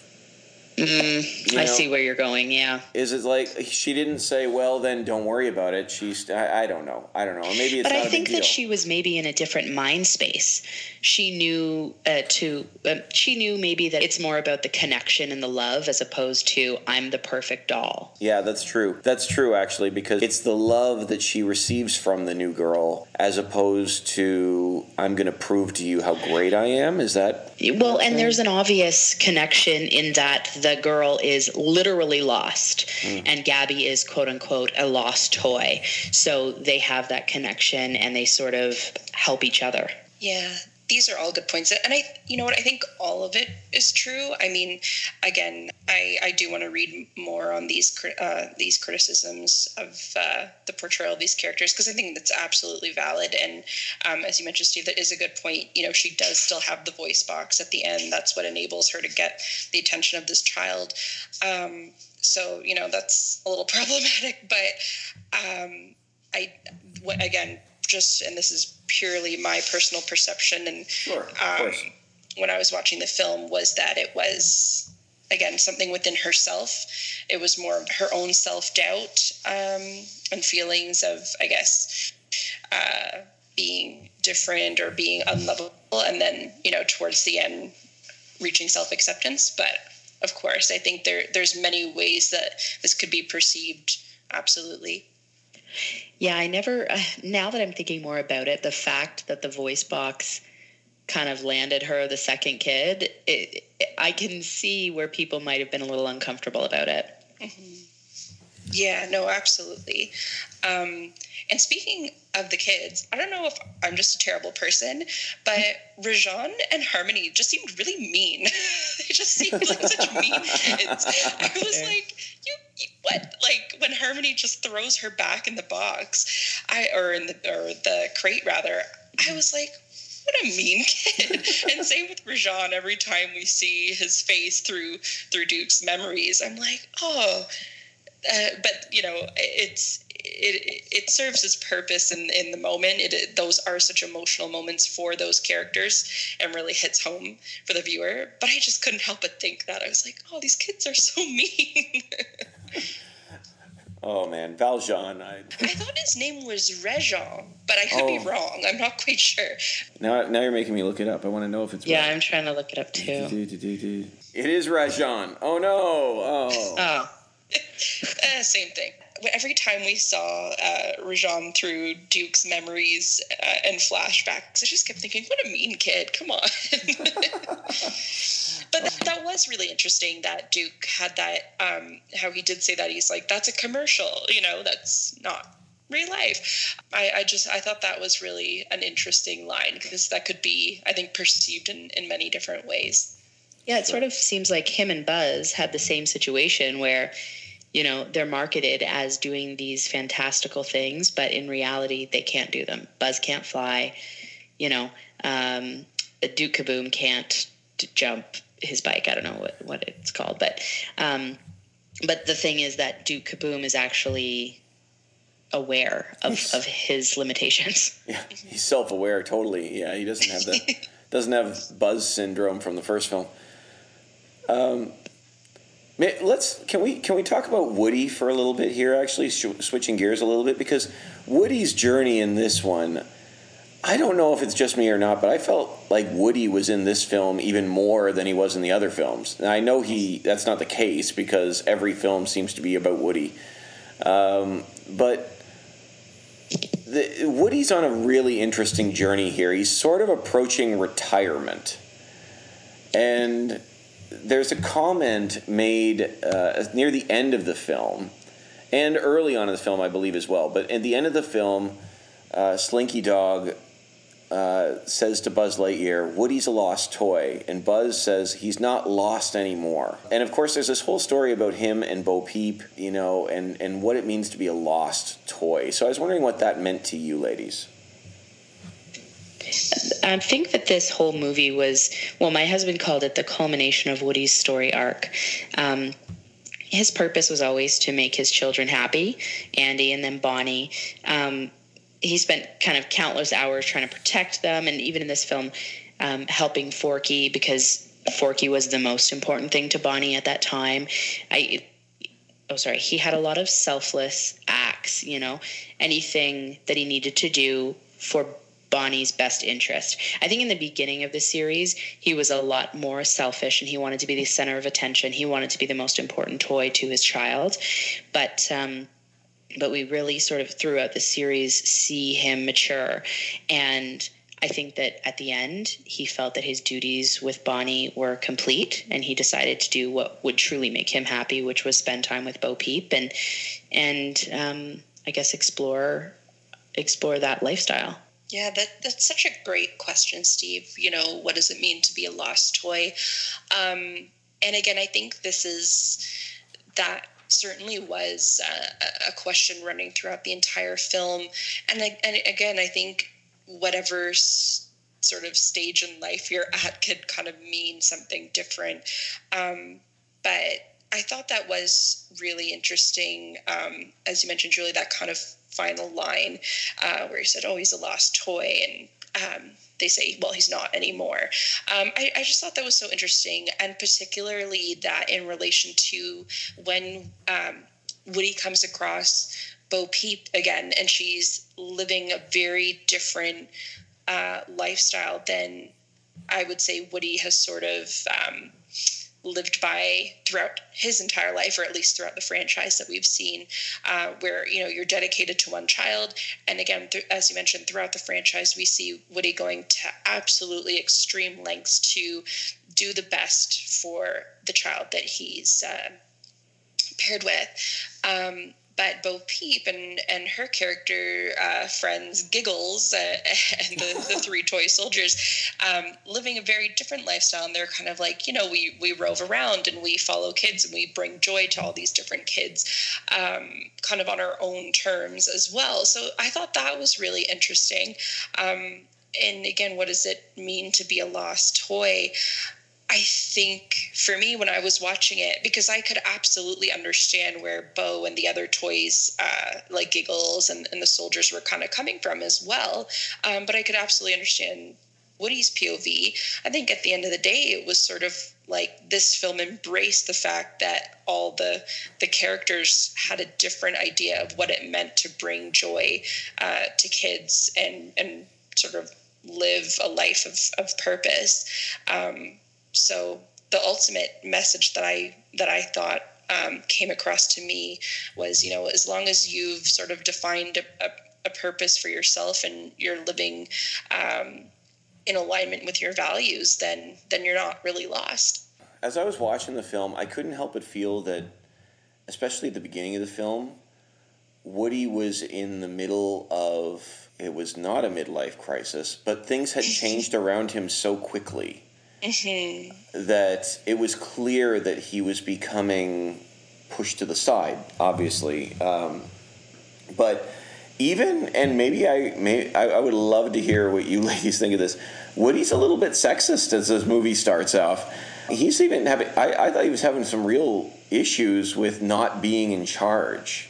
Mm, I know, see where you're going, yeah. Is it like, she didn't say, well, then don't worry about it. She's, I, I don't know. I don't know. Maybe it's but not I a big think deal. that she was maybe in a different mind space. She knew uh, to, uh, she knew maybe that it's more about the connection and the love as opposed to I'm the perfect doll. Yeah, that's true. That's true, actually, because it's the love that she receives from the new girl as opposed to I'm going to prove to you how great I am. Is that... Well, and there's an obvious connection in that the girl is literally lost mm. and Gabby is quote unquote a lost toy. So they have that connection and they sort of help each other. Yeah, these are all good points. And I, you know what, I think all of it is true. I mean, again, I, I do want to read more on these uh, these criticisms of uh, the portrayal of these characters, because I think that's absolutely valid. And um, as you mentioned, Steve, that is a good point. You know, she does still have the voice box at the end. That's what enables her to get the attention of this child. Um, so, you know, that's a little problematic. But um, I, again, just, and this is purely my personal perception, and sure, um, when I was watching the film, was that it was, again, something within herself. It was more of her own self-doubt um, and feelings of, I guess, uh, being different or being unlovable, and then, you know, towards the end, reaching self-acceptance. But of course, I think there there's many ways that this could be perceived. Absolutely. Yeah, I never, uh, now that I'm thinking more about it, the fact that the voice box kind of landed her the second kid, it, it, I can see where people might have been a little uncomfortable about it. Mm-hmm. Yeah, no, absolutely. Um, and speaking of the kids, I don't know if I'm just a terrible person, but Rajan and Harmony just seemed really mean. They just seemed like such mean kids. I was like, you, you, what? Like when Harmony just throws her back in the box, I or in the or the crate rather, I was like, what a mean kid. And same with Rajan. Every time we see his face through through Duke's memories, I'm like, oh. Uh, but you know, it's it it serves its purpose in in the moment. It, it those are such emotional moments for those characters, and really hits home for the viewer. But I just couldn't help but think that I was like, oh, these kids are so mean. Oh man, Valjean. I I thought his name was Rajan, but I could oh. be wrong. I'm not quite sure. Now, now you're making me look it up. I want to know if it's yeah. right. I'm trying to look it up too. It is Rajan. Oh no. Oh. Oh. uh, same thing. Every time we saw uh, Rajan through Duke's memories uh, and flashbacks, I just kept thinking, what a mean kid. Come on. But that, that was really interesting that Duke had that, um, how he did say that. He's like, that's a commercial, you know, that's not real life. I, I just, I thought that was really an interesting line, because that could be, I think, perceived in, in many different ways. Yeah, it sort of seems like him and Buzz had the same situation where, you know, they're marketed as doing these fantastical things, but in reality, they can't do them. Buzz can't fly, you know, um, Duke Kaboom can't t- jump his bike. I don't know what, what it's called, but um, but the thing is that Duke Kaboom is actually aware of, of his limitations. Yeah, he's self-aware, totally. Yeah, he doesn't have the doesn't have Buzz syndrome from the first film. Um, let's can we can we talk about Woody for a little bit here? Actually, sh- switching gears a little bit, because Woody's journey in this one, I don't know if it's just me or not, but I felt like Woody was in this film even more than he was in the other films. Now, I know he that's not the case, because every film seems to be about Woody, um, but the, Woody's on a really interesting journey here. He's sort of approaching retirement, and there's a comment made uh, near the end of the film, and early on in the film, I believe, as well. But at the end of the film, uh, Slinky Dog uh, says to Buzz Lightyear, Woody's a lost toy. And Buzz says he's not lost anymore. And, of course, there's this whole story about him and Bo Peep, you know, and, and what it means to be a lost toy. So I was wondering what that meant to you ladies. I think that this whole movie was, well, my husband called it the culmination of Woody's story arc. Um, his purpose was always to make his children happy, Andy and then Bonnie. Um, he spent kind of countless hours trying to protect them, and even in this film, um, helping Forky, because Forky was the most important thing to Bonnie at that time. I, oh, sorry, he had a lot of selfless acts, you know, anything that he needed to do for Bonnie's best interest. I think in the beginning of the series, he was a lot more selfish, and he wanted to be the center of attention. He wanted to be the most important toy to his child. But um, but we really sort of throughout the series see him mature. And I think that at the end, he felt that his duties with Bonnie were complete, and he decided to do what would truly make him happy, which was spend time with Bo Peep and and um, I guess explore explore that lifestyle. Yeah, that that's such a great question, Steve. You know, what does it mean to be a lost toy? Um, and again, I think this is, that certainly was a, a question running throughout the entire film. And, and again, I think whatever s- sort of stage in life you're at could kind of mean something different. Um, but I thought that was really interesting. Um, as you mentioned, Julie, that kind of final line uh, where he said, oh, he's a lost toy. And um, they say, well, he's not anymore. Um, I, I just thought that was so interesting. And particularly that in relation to when um, Woody comes across Bo Peep again, and she's living a very different uh, lifestyle than I would say Woody has sort of um, lived by throughout his entire life, or at least throughout the franchise that we've seen, uh, where, you know, you're dedicated to one child. And again, th- as you mentioned, throughout the franchise, we see Woody going to absolutely extreme lengths to do the best for the child that he's uh, paired with. Um, But Bo Peep and, and her character uh, friends Giggles uh, and the, the three toy soldiers um, living a very different lifestyle. And they're kind of like, you know, we, we rove around and we follow kids and we bring joy to all these different kids um, kind of on our own terms as well. So I thought that was really interesting. Um, and again, what does it mean to be a lost toy? I think for me, when I was watching it, because I could absolutely understand where Bo and the other toys, uh, like Giggles and, and the soldiers, were kind of coming from as well. Um, but I could absolutely understand Woody's P O V. I think at the end of the day, it was sort of like this film embraced the fact that all the the characters had a different idea of what it meant to bring joy uh, to kids and, and sort of live a life of, of purpose. Um, So the ultimate message that I that I thought um, came across to me was, you know, as long as you've sort of defined a, a, a purpose for yourself and you're living um, in alignment with your values, then then you're not really lost. As I was watching the film, I couldn't help but feel that, especially at the beginning of the film, Woody was in the middle of, it was not a midlife crisis, but things had changed around him so quickly. Mm-hmm. That it was clear that he was becoming pushed to the side, obviously. Um, but even, and maybe I, may, I I would love to hear what you ladies think of this. Woody's a little bit sexist as this movie starts off. He's even having, I, I thought he was having some real issues with not being in charge.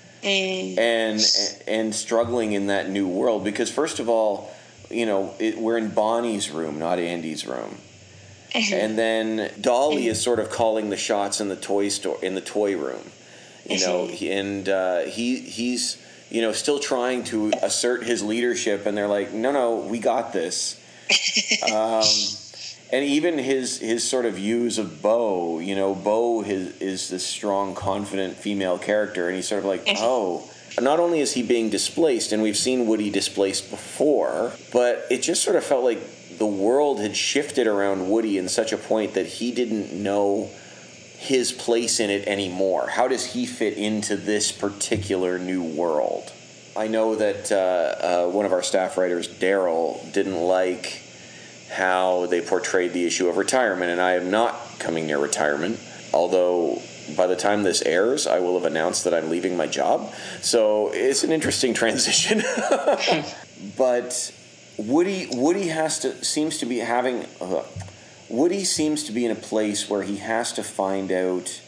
Mm. And, and struggling in that new world. Because first of all, you know, it, we're in Bonnie's room, not Andy's room. And then Dolly is sort of calling the shots in the toy store, in the toy room, you know, and uh, he he's you know still trying to assert his leadership, and they're like, no, no, we got this. um, and even his his sort of views of Bo, you know, Bo is is this strong, confident female character, and he's sort of like, oh. Not only is he being displaced, and we've seen Woody displaced before, but it just sort of felt like the world had shifted around Woody in such a point that he didn't know his place in it anymore. How does he fit into this particular new world? I know that uh, uh, one of our staff writers, Daryl, didn't like how they portrayed the issue of retirement, and I am not coming near retirement, although by the time this airs, I will have announced that I'm leaving my job. So it's an interesting transition. But Woody Woody has to seems to be having uh, Woody seems to be in a place where he has to find out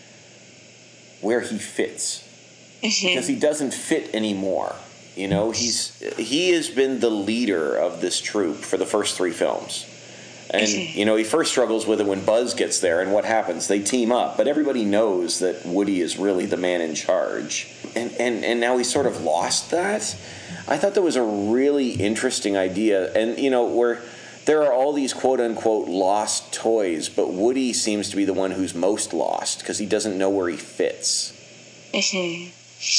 where he fits. Mm-hmm. Because he doesn't fit anymore. You know, he's he has been the leader of this troop for the first three films. And, you know, he first struggles with it when Buzz gets there, and what happens? They team up, but everybody knows that Woody is really the man in charge. And, and, and now he's sort of lost that. I thought that was a really interesting idea. And, you know, where there are all these quote-unquote lost toys, but Woody seems to be the one who's most lost because he doesn't know where he fits. Mm-hmm.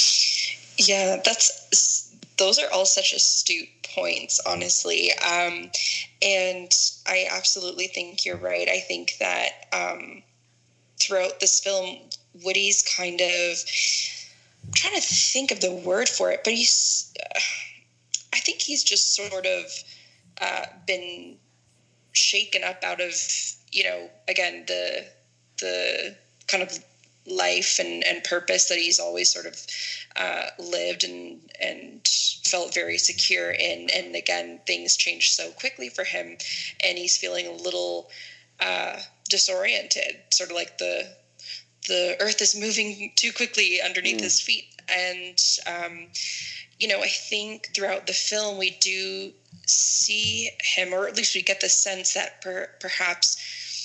Yeah, that's those are all such astute points, honestly. Um, and I absolutely think you're right. I think that um, throughout this film, Woody's kind of, I'm trying to think of the word for it, but he's, uh, I think he's just sort of uh, been shaken up out of, you know, again, the, the kind of life and, and purpose that he's always sort of uh, lived and and felt very secure in. And again, things changed so quickly for him, and he's feeling a little uh, disoriented, sort of like the the earth is moving too quickly underneath mm. his feet. And um, you know, I think throughout the film we do see him, or at least we get the sense that per, perhaps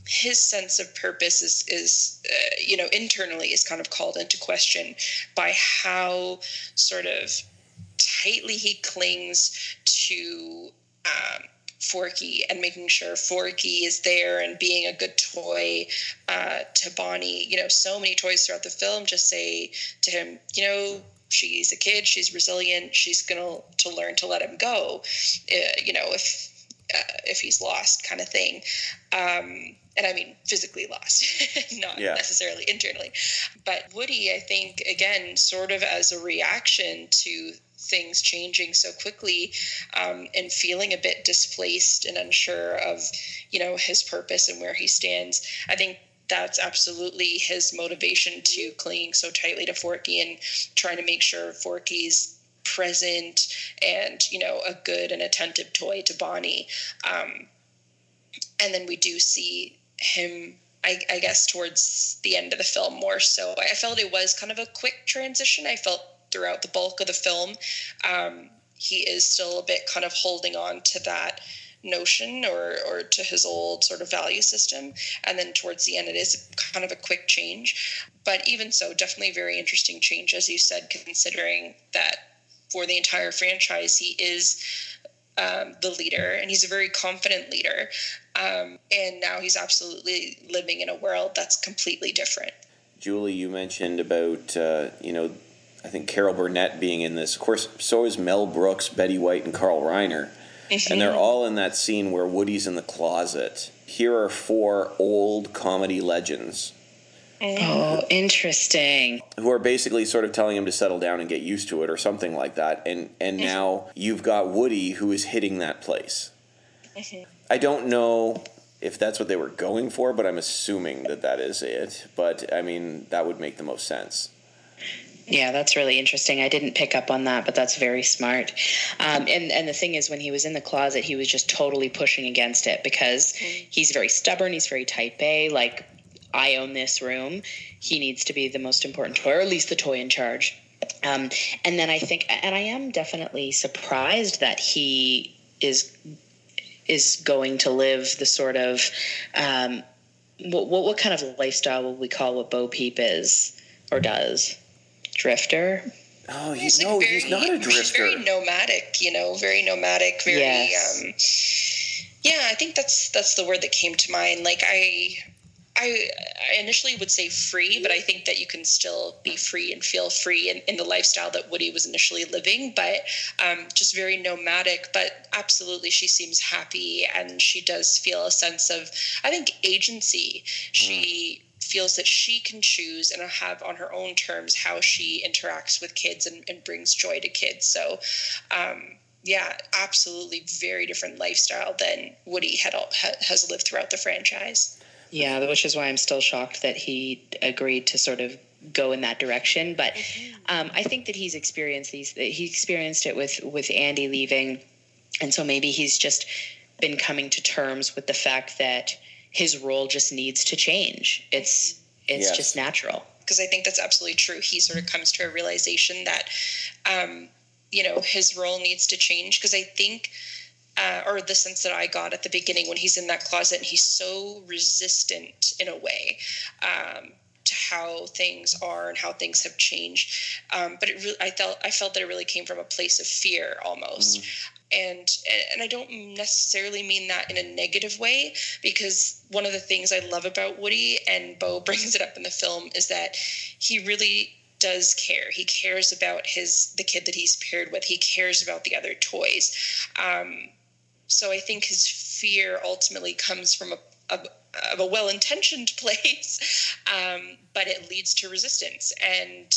his sense of purpose is, is uh, you know, internally is kind of called into question by how sort of tightly he clings to um, Forky and making sure Forky is there and being a good toy uh, to Bonnie. You know, so many toys throughout the film just say to him, you know, she's a kid, she's resilient, she's going to learn to let him go, uh, you know, if uh, if he's lost kind of thing. Um, and I mean physically lost, not yeah. necessarily internally. But Woody, I think, again, sort of as a reaction to things changing so quickly, um, and feeling a bit displaced and unsure of, you know, his purpose and where he stands, I think that's absolutely his motivation to clinging so tightly to Forky and trying to make sure Forky's present and, you know, a good and attentive toy to Bonnie. Um, and then we do see him, I, I guess, towards the end of the film more so. I felt it was kind of a quick transition. I felt throughout the bulk of the film, um, he is still a bit kind of holding on to that notion or or to his old sort of value system, and then towards the end it is kind of a quick change. But even so, definitely a very interesting change, as you said, considering that for the entire franchise he is um, the leader, and he's a very confident leader, um, and now he's absolutely living in a world that's completely different. Julie, you mentioned about uh, you know I think Carol Burnett being in this. Of course, so is Mel Brooks, Betty White, and Carl Reiner. Mm-hmm. And they're all in that scene where Woody's in the closet. Here are four old comedy legends. Oh, interesting. Who are basically sort of telling him to settle down and get used to it or something like that. And, and now you've got Woody who is hitting that place. Mm-hmm. I don't know if that's what they were going for, but I'm assuming that that is it. But, I mean, that would make the most sense. Yeah, that's really interesting. I didn't pick up on that, but that's very smart. Um, and, and the thing is, when he was in the closet, he was just totally pushing against it because he's very stubborn. He's very type A. Like, I own this room. He needs to be the most important toy, or at least the toy in charge. Um, and then I think, and I am definitely surprised that he is is going to live the sort of, um, what, what what kind of lifestyle will we call what Bo Peep is or does? Drifter? Oh, he's, he's like no, very, he's not a drifter. He's very nomadic, you know, very nomadic, very, yes. um, yeah, I think that's, that's the word that came to mind. Like, I, I, I initially would say free, but I think that you can still be free and feel free in, in the lifestyle that Woody was initially living, but, um, just very nomadic. But absolutely, she seems happy, and she does feel a sense of, I think, agency. She, mm. feels that she can choose and have on her own terms how she interacts with kids and, and brings joy to kids. So, um, yeah, absolutely very different lifestyle than Woody had has lived throughout the franchise. Yeah, which is why I'm still shocked that he agreed to sort of go in that direction. But um, I think that he's experienced these. He experienced it with with Andy leaving, and so maybe he's just been coming to terms with the fact that his role just needs to change. It's it's yes. just natural. Because I think that's absolutely true. He sort of comes to a realization that, um, you know, his role needs to change. Because I think, uh, or the sense that I got at the beginning when he's in that closet, and he's so resistant in a way um, to how things are and how things have changed. Um, but it really, I felt I felt that it really came from a place of fear almost. Mm. And and I don't necessarily mean that in a negative way, because one of the things I love about Woody, and Bo brings it up in the film, is that he really does care. He cares about his the kid that he's paired with. He cares about the other toys. Um, so I think his fear ultimately comes from a, a, of a well-intentioned place, um, but it leads to resistance. And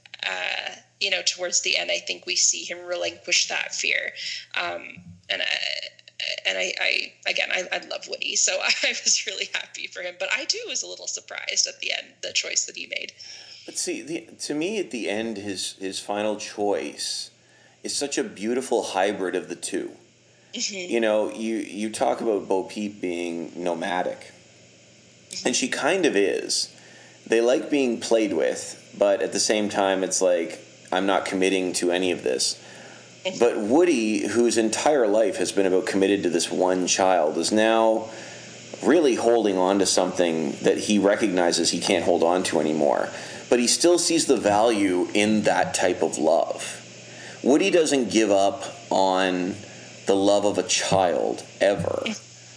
Uh, you know, towards the end, I think we see him relinquish that fear. Um, and I, and I, I again, I, I love Woody, so I was really happy for him. But I, too, was a little surprised at the end, the choice that he made. But see, the, to me, at the end, his, his final choice is such a beautiful hybrid of the two. Mm-hmm. You know, you, you talk about Bo Peep being nomadic, mm-hmm. and she kind of is. They like being played with, but at the same time, it's like, I'm not committing to any of this. But Woody, whose entire life has been about committed to this one child, is now really holding on to something that he recognizes he can't hold on to anymore. But he still sees the value in that type of love. Woody doesn't give up on the love of a child ever.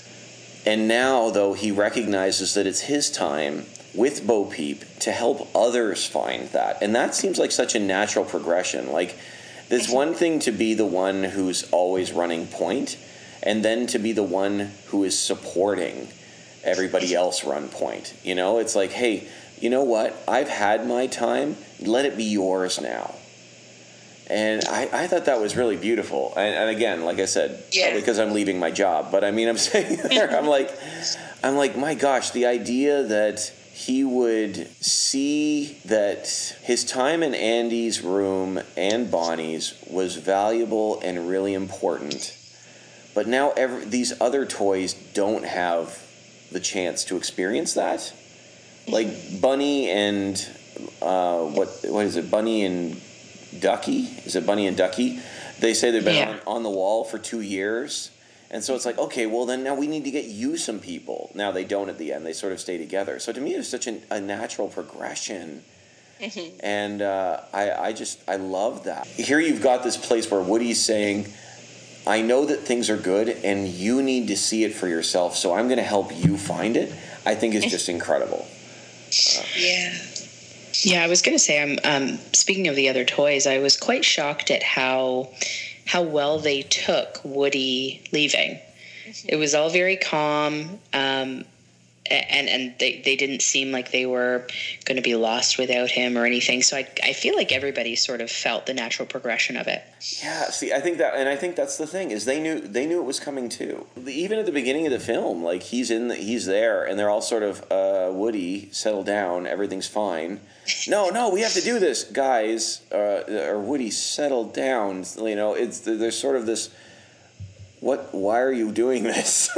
And now, though, he recognizes that it's his time with Bo Peep to help others find that. And that seems like such a natural progression. Like, there's one thing to be the one who's always running point, and then to be the one who is supporting everybody else run point. You know, it's like, hey, you know what? I've had my time. Let it be yours now. And I, I thought that was really beautiful. And, and again, like I said, yeah. probably because I'm leaving my job. But I mean, I'm saying there, I'm like, I'm like, my gosh, the idea that he would see that his time in Andy's room and Bonnie's was valuable and really important. But now every, these other toys don't have the chance to experience that. Like Bunny and, uh, what what is it, Bunny and Ducky? Is it Bunny and Ducky? They say they've been yeah. on, on the wall for two years. And so it's like, okay, well, then now we need to get you some people. Now they don't at the end. They sort of stay together. So to me, it was such an, a natural progression. Mm-hmm. And uh, I, I just, I love that. Here you've got this place where Woody's saying, I know that things are good and you need to see it for yourself, so I'm going to help you find it. I think it's just incredible. Uh, yeah. Yeah, I was going to say, I'm um, speaking of the other toys, I was quite shocked at how how well they took Woody leaving. Mm-hmm. It was all very calm, um, and and they, they didn't seem like they were going to be lost without him or anything. So I I feel like everybody sort of felt the natural progression of it. Yeah, see, I think that, and I think that's the thing, is they knew they knew it was coming too. Even at the beginning of the film, like he's in, the, he's there, and they're all sort of, uh, Woody, settle down, everything's fine. No, no, we have to do this, guys. Uh, or Woody, settle down. You know, it's there's sort of this. What? Why are you doing this?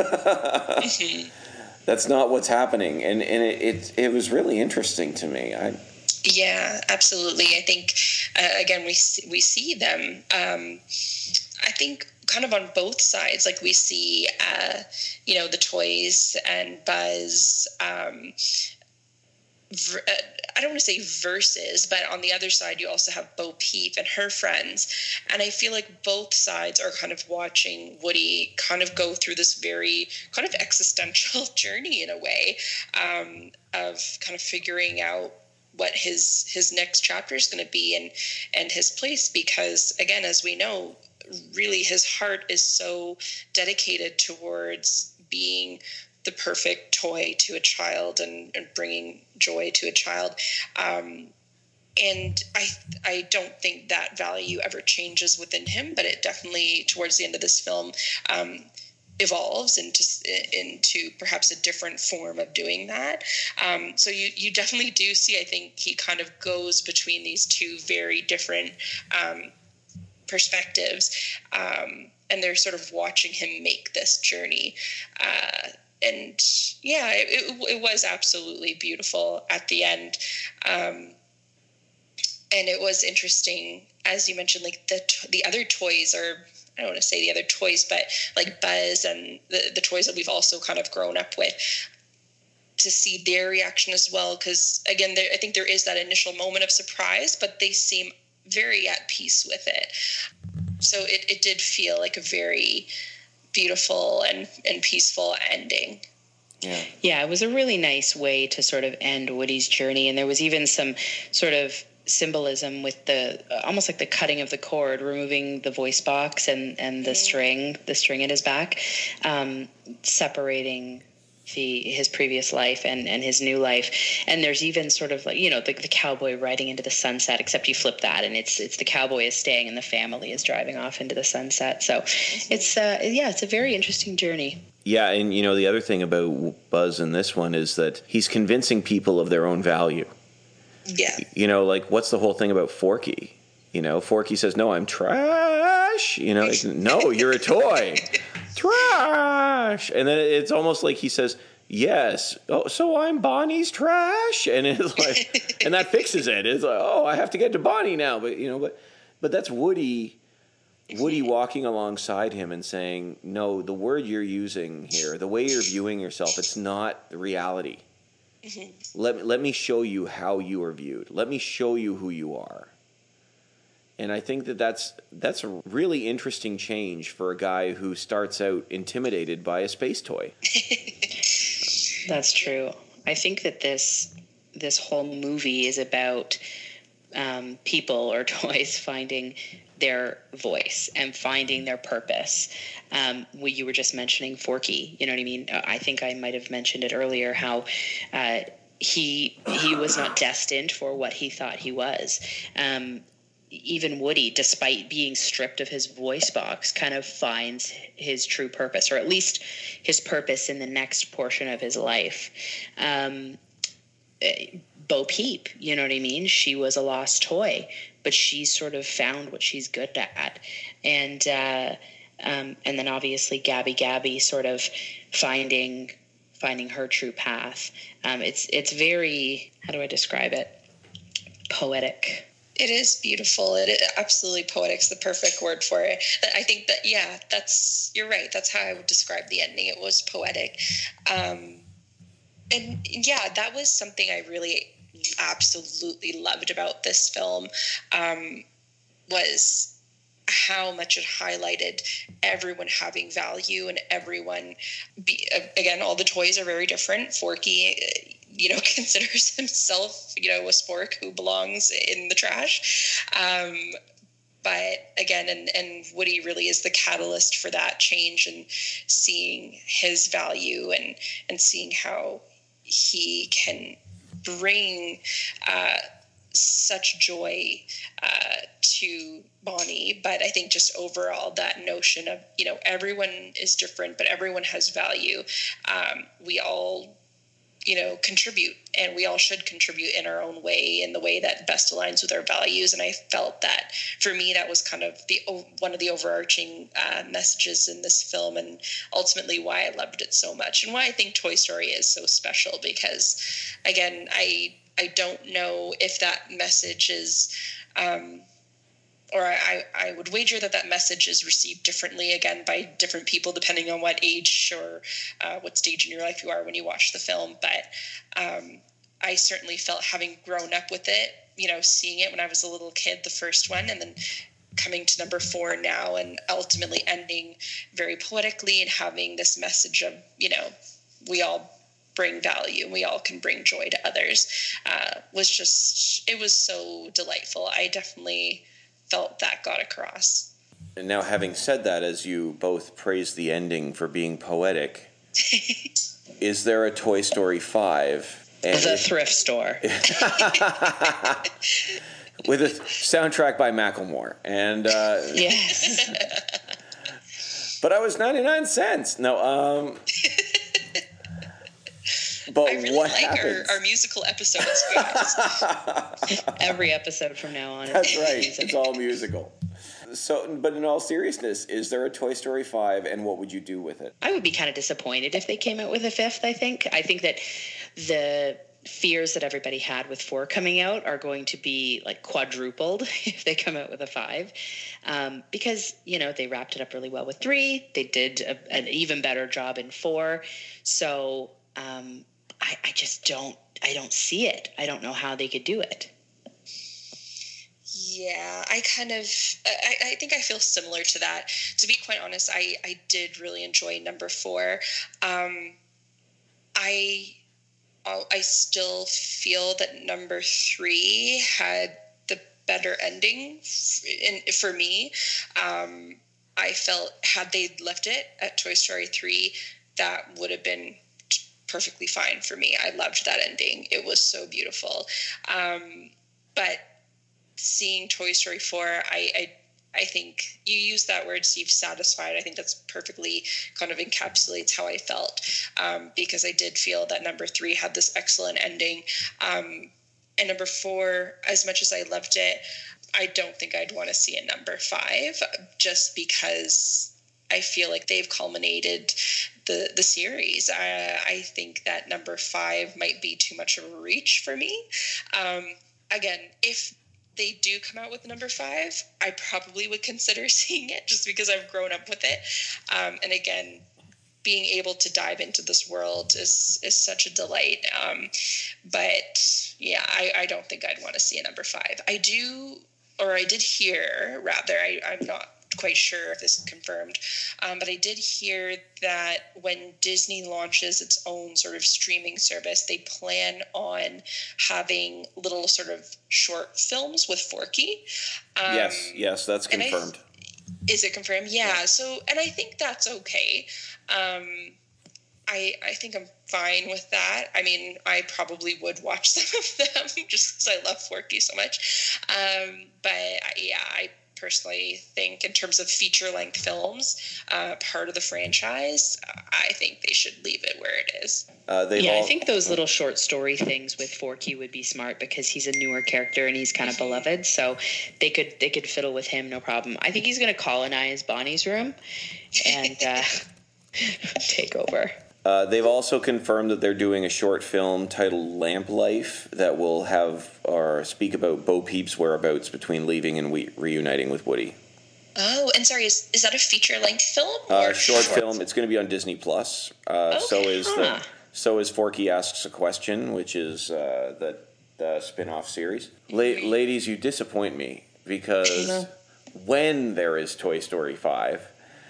That's not what's happening, and and it, it it was really interesting to me. I. Yeah, absolutely. I think uh, again we see, we see them. Um, I think kind of on both sides. Like we see, uh, you know, the toys and Buzz. Um, ver- I don't want to say versus, but on the other side, you also have Bo Peep and her friends. And I feel like both sides are kind of watching Woody kind of go through this very kind of existential journey in a way, um, of kind of figuring out what his his next chapter is going to be and and his place, because again, as we know, really his heart is so dedicated towards being the perfect toy to a child and, and bringing joy to a child, um, and I I don't think that value ever changes within him, but it definitely towards the end of this film um, evolves into into perhaps a different form of doing that. Um, so you, you definitely do see, I think he kind of goes between these two very different um, perspectives, um, and they're sort of watching him make this journey. Uh, and yeah, it, it, it was absolutely beautiful at the end. Um, and it was interesting, as you mentioned, like the the other toys are, I don't want to say the other toys, but like Buzz and the, the toys that we've also kind of grown up with, to see their reaction as well. Because again, there, I think there is that initial moment of surprise, but they seem very at peace with it. So it, it did feel like a very beautiful and, and peaceful ending. Yeah. Yeah, it was a really nice way to sort of end Woody's journey. And there was even some sort of symbolism with the uh, almost like the cutting of the cord, removing the voice box and and the mm. string the string at his back, um separating the his previous life and and his new life. And there's even sort of like, you know, the, the cowboy riding into the sunset, except you flip that and it's it's the cowboy is staying and the family is driving off into the sunset. So mm-hmm. it's uh yeah it's a very interesting journey. Yeah, and you know, the other thing about Buzz in this one is that he's convincing people of their own value. Yeah. You know, like, what's the whole thing about Forky? You know, Forky says, no, I'm trash. You know, like, no, you're a toy. Trash. And then it's almost like he says, yes. Oh, so I'm Bonnie's trash? And it's like, and that fixes it. It's like, oh, I have to get to Bonnie now. But, you know, but, but that's Woody Woody walking alongside him and saying, no, the word you're using here, the way you're viewing yourself, it's not the reality. Mm-hmm. Let, let me show you how you are viewed. Let me show you who you are. And I think that that's, that's a really interesting change for a guy who starts out intimidated by a space toy. That's true. I think that this this whole movie is about um, people or toys finding their voice and finding their purpose. Um, we, you were just mentioning Forky, you know what I mean? I think I might have mentioned it earlier, how uh, he he was not destined for what he thought he was. Um, even Woody, despite being stripped of his voice box, kind of finds his true purpose, or at least his purpose in the next portion of his life. Um, Bo Peep, you know what I mean? She was a lost toy, but she sort of found what she's good at. And uh, um, and then obviously Gabby Gabby sort of finding finding her true path. Um, it's it's very, how do I describe it? Poetic. It is beautiful. It, it absolutely poetic's the perfect word for it. I think that, yeah, that's, you're right. That's how I would describe the ending. It was poetic. Um, and yeah, that was something I really absolutely loved about this film, um, was how much it highlighted everyone having value and everyone be, again, all the toys are very different. Forky, you know, considers himself, you know, a spork who belongs in the trash. Um, but again, and, and Woody really is the catalyst for that change, and seeing his value and, and seeing how he can bring uh, such joy uh, to Bonnie. But I think just overall that notion of, you know, everyone is different, but everyone has value. Um, we all, you know, contribute, and we all should contribute in our own way, in the way that best aligns with our values. And I felt that for me, that was kind of the one of the overarching uh, messages in this film, and ultimately why I loved it so much, and why I think Toy Story is so special. Because again, I I don't know if that message is, um, or I, I would wager that that message is received differently, again, by different people, depending on what age or uh, what stage in your life you are when you watch the film. But um, I certainly felt, having grown up with it, you know, seeing it when I was a little kid, the first one, and then coming to number four now, and ultimately ending very poetically and having this message of, you know, we all bring value and we all can bring joy to others, uh, was just, it was so delightful. I definitely felt that got across. And now, having said that, as you both praised the ending for being poetic, is there a Toy Story five? And the thrift store. With a soundtrack by Macklemore. And, uh, yes. But I was ninety-nine cents. No, um... But I really what like happens? Our, our musical episodes, guys. Every episode from now on. That's right. It's all musical. So, but in all seriousness, is there a Toy Story five, and what would you do with it? I would be kind of disappointed if they came out with a fifth, I think. I think that the fears that everybody had with four coming out are going to be like quadrupled if they come out with a five. Um, because, you know, they wrapped it up really well with three. They did a, an even better job in four. So, um, I, I just don't, I don't see it. I don't know how they could do it. Yeah, I kind of, I, I think I feel similar to that. To be quite honest, I, I did really enjoy number four. Um, I, I still feel that number three had the better ending in, for me. Um, I felt had they left it at Toy Story three, that would have been perfectly fine for me. I loved that ending. It was so beautiful. Um, but seeing Toy Story four, I, I I think you used that word, Steve, satisfied. I think that's perfectly kind of encapsulates how I felt, um, because I did feel that number three had this excellent ending. Um, and number four, as much as I loved it, I don't think I'd want to see a number five, just because I feel like they've culminated the the series. I, I think that number five might be too much of a reach for me. Um, again, if they do come out with number five, I probably would consider seeing it just because I've grown up with it. Um, and again, being able to dive into this world is is such a delight. Um, but yeah, I, I don't think I'd want to see a number five. I do, or I did hear, rather, I, I'm not quite sure if this is confirmed, um, but I did hear that when Disney launches its own sort of streaming service, they plan on having little sort of short films with Forky. Um, yes, yes, that's confirmed. I, is it confirmed? Yeah. So, and I think that's okay. Um, I I think I'm fine with that. I mean, I probably would watch some of them just because I love Forky so much. Um, but yeah, I personally think in terms of feature-length films, uh, part of the franchise, I think they should leave it where it is. Uh, yeah, all... I think those little short story things with Forky would be smart because he's a newer character and he's kind of beloved, so they could they could fiddle with him, no problem. I think he's going to colonize Bonnie's room and uh, take over. Uh, they've also confirmed that they're doing a short film titled Lamp Life that will have or speak about Bo Peep's whereabouts between leaving and we- reuniting with Woody. Oh, and sorry, is, is that a feature-length film? Or Uh, short short film. It's going to be on Disney Plus. Uh, okay. So is Huh. the so is Forky Asks a Question, which is uh, the the spin-off series. La- ladies, you disappoint me because when there is Toy Story five.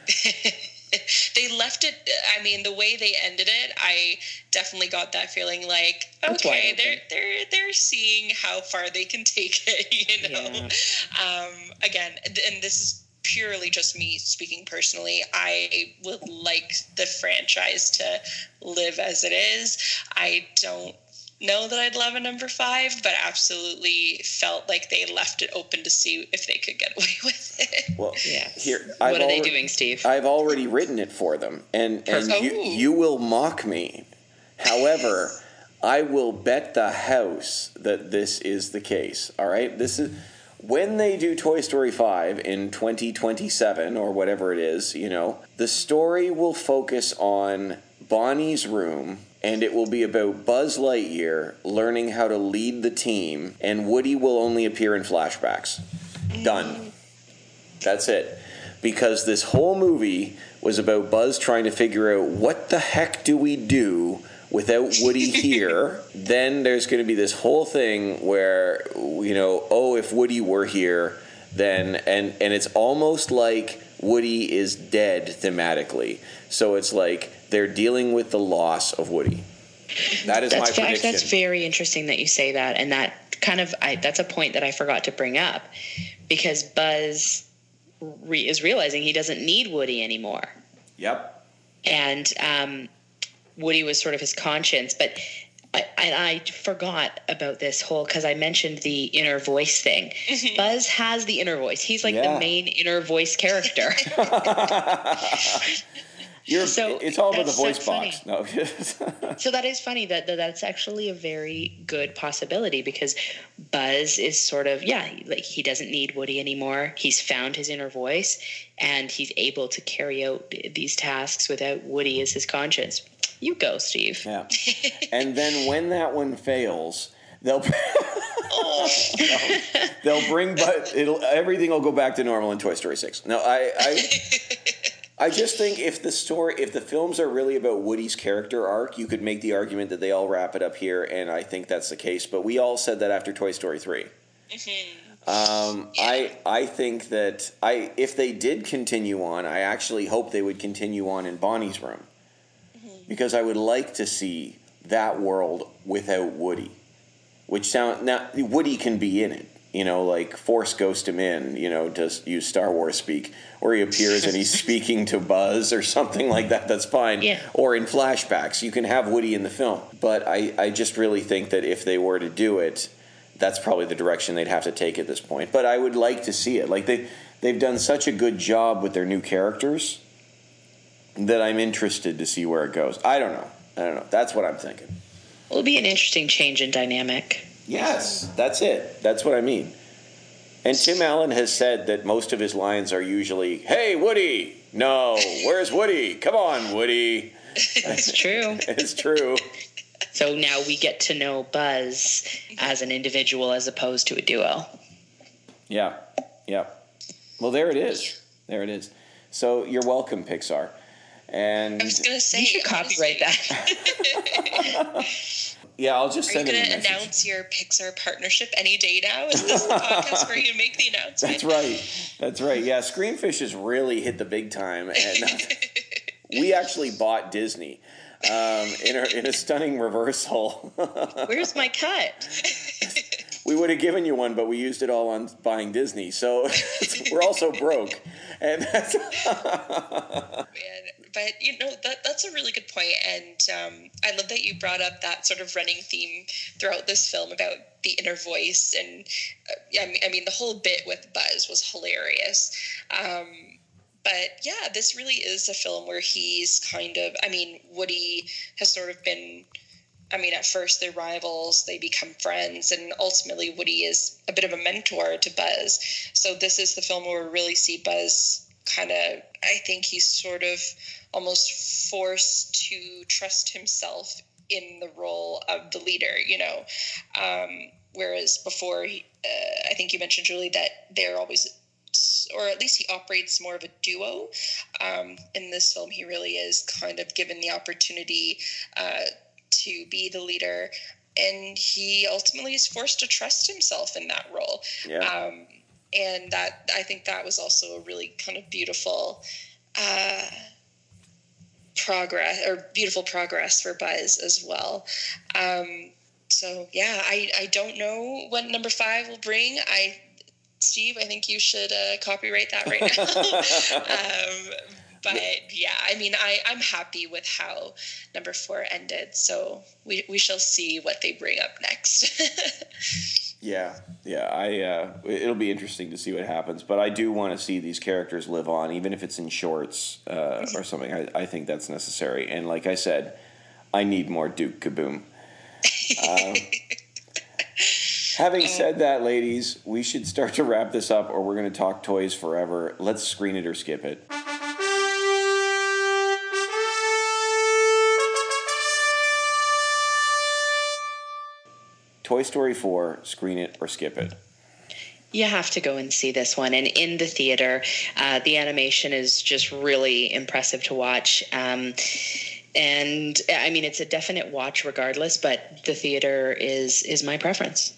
They left it, I mean, the way they ended it, I definitely got that feeling like, That's okay, wide they're open. they're they're seeing how far they can take it, you know. Yeah. Um, again, and this is purely just me speaking personally. I would like the franchise to live as it is. I don't know that I'd love a number five, but absolutely felt like they left it open to see if they could get away with it. Well, Yes. here What I've are they already- doing, Steve? I've already written it for them, and and Perfect. you Oh. you will mock me. However, I will bet the house that this is the case. All right, this is when they do Toy Story five in twenty twenty-seven or whatever it is. You know, the story will focus on Bonnie's room. And it will be about Buzz Lightyear learning how to lead the team, and Woody will only appear in flashbacks. Done. That's it. Because this whole movie was about Buzz trying to figure out what the heck do we do without Woody here. Then there's going to be this whole thing where, you know, oh, if Woody were here, then, and, and it's almost like Woody is dead thematically. So it's like they're dealing with the loss of Woody. That is That's my fact, prediction. that's very interesting that you say that, and that kind of I, that's a point that I forgot to bring up because Buzz re- is realizing he doesn't need Woody anymore, Yep. and um, Woody was sort of his conscience. But I, I, I forgot about this whole because I mentioned the inner voice thing. Buzz has the inner voice. He's like Yeah. the main inner voice character. You're, So it's all about the that's voice so box. No. So that is funny that, that that's actually a very good possibility because Buzz is sort of, yeah, like he doesn't need Woody anymore. He's found his inner voice and he's able to carry out these tasks without Woody as his conscience. You go, Steve. Yeah. And then when that one fails, they'll they'll, they'll bring but it'll everything will go back to normal in Toy Story six. No, I I I just think if the story if the films are really about Woody's character arc, you could make the argument that they all wrap it up here, and I think that's the case. But we all said that after Toy Story three. Um, I I think that I if they did continue on, I actually hope they would continue on in Bonnie's room. Because I would like to see that world without Woody. Which sound now Woody can be in it. You know, like force ghost him in, you know, to use Star Wars speak. Or he appears and he's speaking to Buzz or something like that, that's fine. Yeah. Or in flashbacks, you can have Woody in the film. But I, I just really think that if they were to do it, that's probably the direction they'd have to take at this point. But I would like to see it. Like they, they've done such a good job with their new characters that I'm interested to see where it goes. I don't know. I don't know. That's what I'm thinking. It'll be an interesting change in dynamic. Yes, that's it. That's what I mean. And Tim Allen has said that most of his lines are usually, "Hey, Woody! No, where's Woody? Come on, Woody!" That's true. It's true. So now we get to know Buzz as an individual as opposed to a duo. Yeah, yeah. Well, there it is. There it is. So you're welcome, Pixar. And I was going to say, you should copyright that. Yeah, I'll just Are send you him a going to message. announce your Pixar partnership any day now? Is this the podcast where you make the announcement? That's right. That's right. Yeah, Screenfish has really hit the big time. And uh, we actually bought Disney um, in, a, in a stunning reversal. Where's my cut? We would have given you one, but we used it all on buying Disney. So we're also broke. And that's Man, but you know that that's a really good point, and um, I love that you brought up that sort of running theme throughout this film about the inner voice, and uh, I, mean, I mean the whole bit with Buzz was hilarious. Um, but yeah, this really is a film where he's kind of, I mean, Woody has sort of been. I mean, at first they're rivals, they become friends, and ultimately Woody is a bit of a mentor to Buzz. So this is the film where we really see Buzz kind of, I think he's sort of almost forced to trust himself in the role of the leader, you know. Um, whereas before, he, uh, I think you mentioned, Julie, that they're always, or at least he operates more of a duo. Um, in this film, he really is kind of given the opportunity uh to be the leader, and he ultimately is forced to trust himself in that role. yeah. Um, and that, I think that was also a really kind of beautiful uh, progress, or beautiful progress for Buzz as well. Um, so yeah, I, I don't know what number five will bring. I, Steve, I think you should uh, copyright that right now. um, But yeah, I mean, I, I'm happy with how number four ended. So we, we shall see what they bring up next. Yeah, yeah. I uh, it'll be interesting to see what happens, but I do want to see these characters live on, even if it's in shorts uh, or something. I, I think that's necessary. And like I said, I need more Duke Kaboom. Um, having said that, ladies, we should start to wrap this up, or we're going to talk toys forever. Let's screen it or skip it. Toy Story four, screen it or skip it. You have to go and see this one. And in the theater, uh, the animation is just really impressive to watch. Um, and I mean, it's a definite watch regardless, but the theater is is my preference.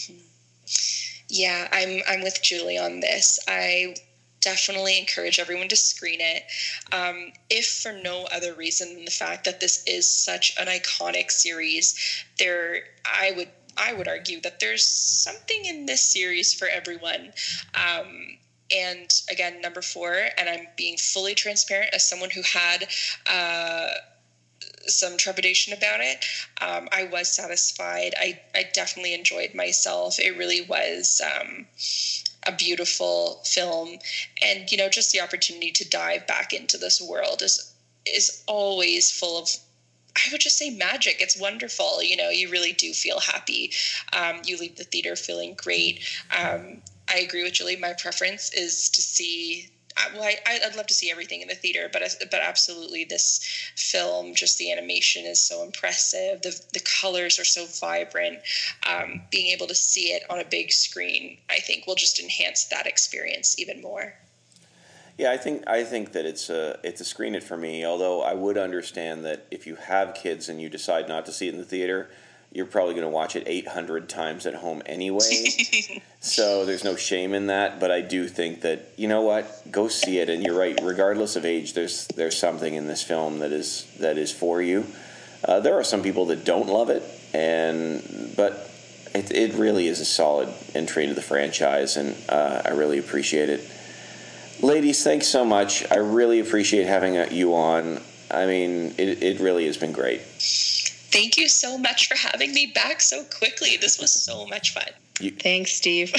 Yeah, I'm I'm with Julie on this. I definitely encourage everyone to screen it, um, if for no other reason than the fact that this is such an iconic series. There, I would I would argue that there's something in this series for everyone. Um, and again, number four, and I'm being fully transparent as someone who had uh, some trepidation about it. Um, I was satisfied. I, I definitely enjoyed myself. It really was um, a beautiful film. And, you know, just the opportunity to dive back into this world is is always full of, I would just say, magic. It's wonderful. You know, you really do feel happy. Um, you leave the theater feeling great. Um, I agree with Julie. My preference is to see, well, I, I'd love to see everything in the theater, but but absolutely this film, just the animation is so impressive. The the colors are so vibrant. Um, being able to see it on a big screen, I think, will just enhance that experience even more. Yeah, I think I think that it's a it's a screen it for me. Although I would understand that if you have kids and you decide not to see it in the theater, you're probably going to watch it eight hundred times at home anyway. So there's no shame in that. But I do think that, you know what, go see it. And you're right. Regardless of age, there's there's something in this film that is that is for you. Uh, there are some people that don't love it, and but it it really is a solid entry into the franchise, and uh, I really appreciate it. Ladies, thanks so much. I really appreciate having you on. I mean, it, it really has been great. Thank you so much for having me back so quickly. This was so much fun. You, Thanks, Steve.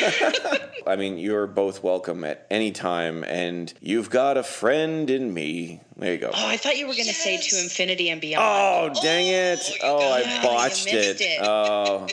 I mean, you're both welcome at any time, and you've got a friend in me. There you go. Oh, I thought you were going to yes. say to infinity and beyond. Oh, dang it. Oh, oh I yeah, botched it. it. Oh.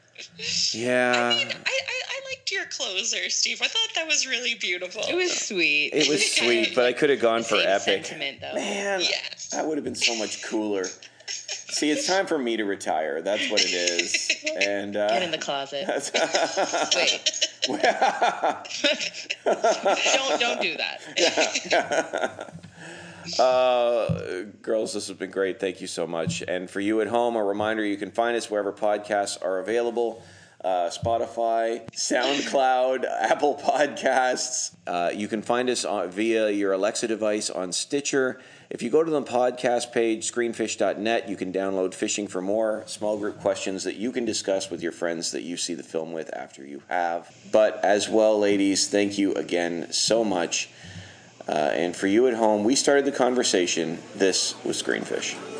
Yeah. I mean, I, I, I liked your closer, Steve. I thought that was really beautiful. It was sweet. It was sweet, but I could have gone for Same epic. Sentiment, though. Man, Yeah. that would have been so much cooler. See, it's time for me to retire. That's what it is. And uh, Get in the closet. That's Wait. don't don't do that. uh, girls, this has been great. Thank you so much. And for you at home, a reminder: you can find us wherever podcasts are available. Uh, Spotify, SoundCloud, Apple Podcasts. Uh, you can find us on, via your Alexa device on Stitcher. If you go to the podcast page, screenfish dot net, you can download Fishing for More, small group questions that you can discuss with your friends that you see the film with after you have. But as well, ladies, thank you again so much. Uh, and for you at home, we started the conversation. This was Screenfish.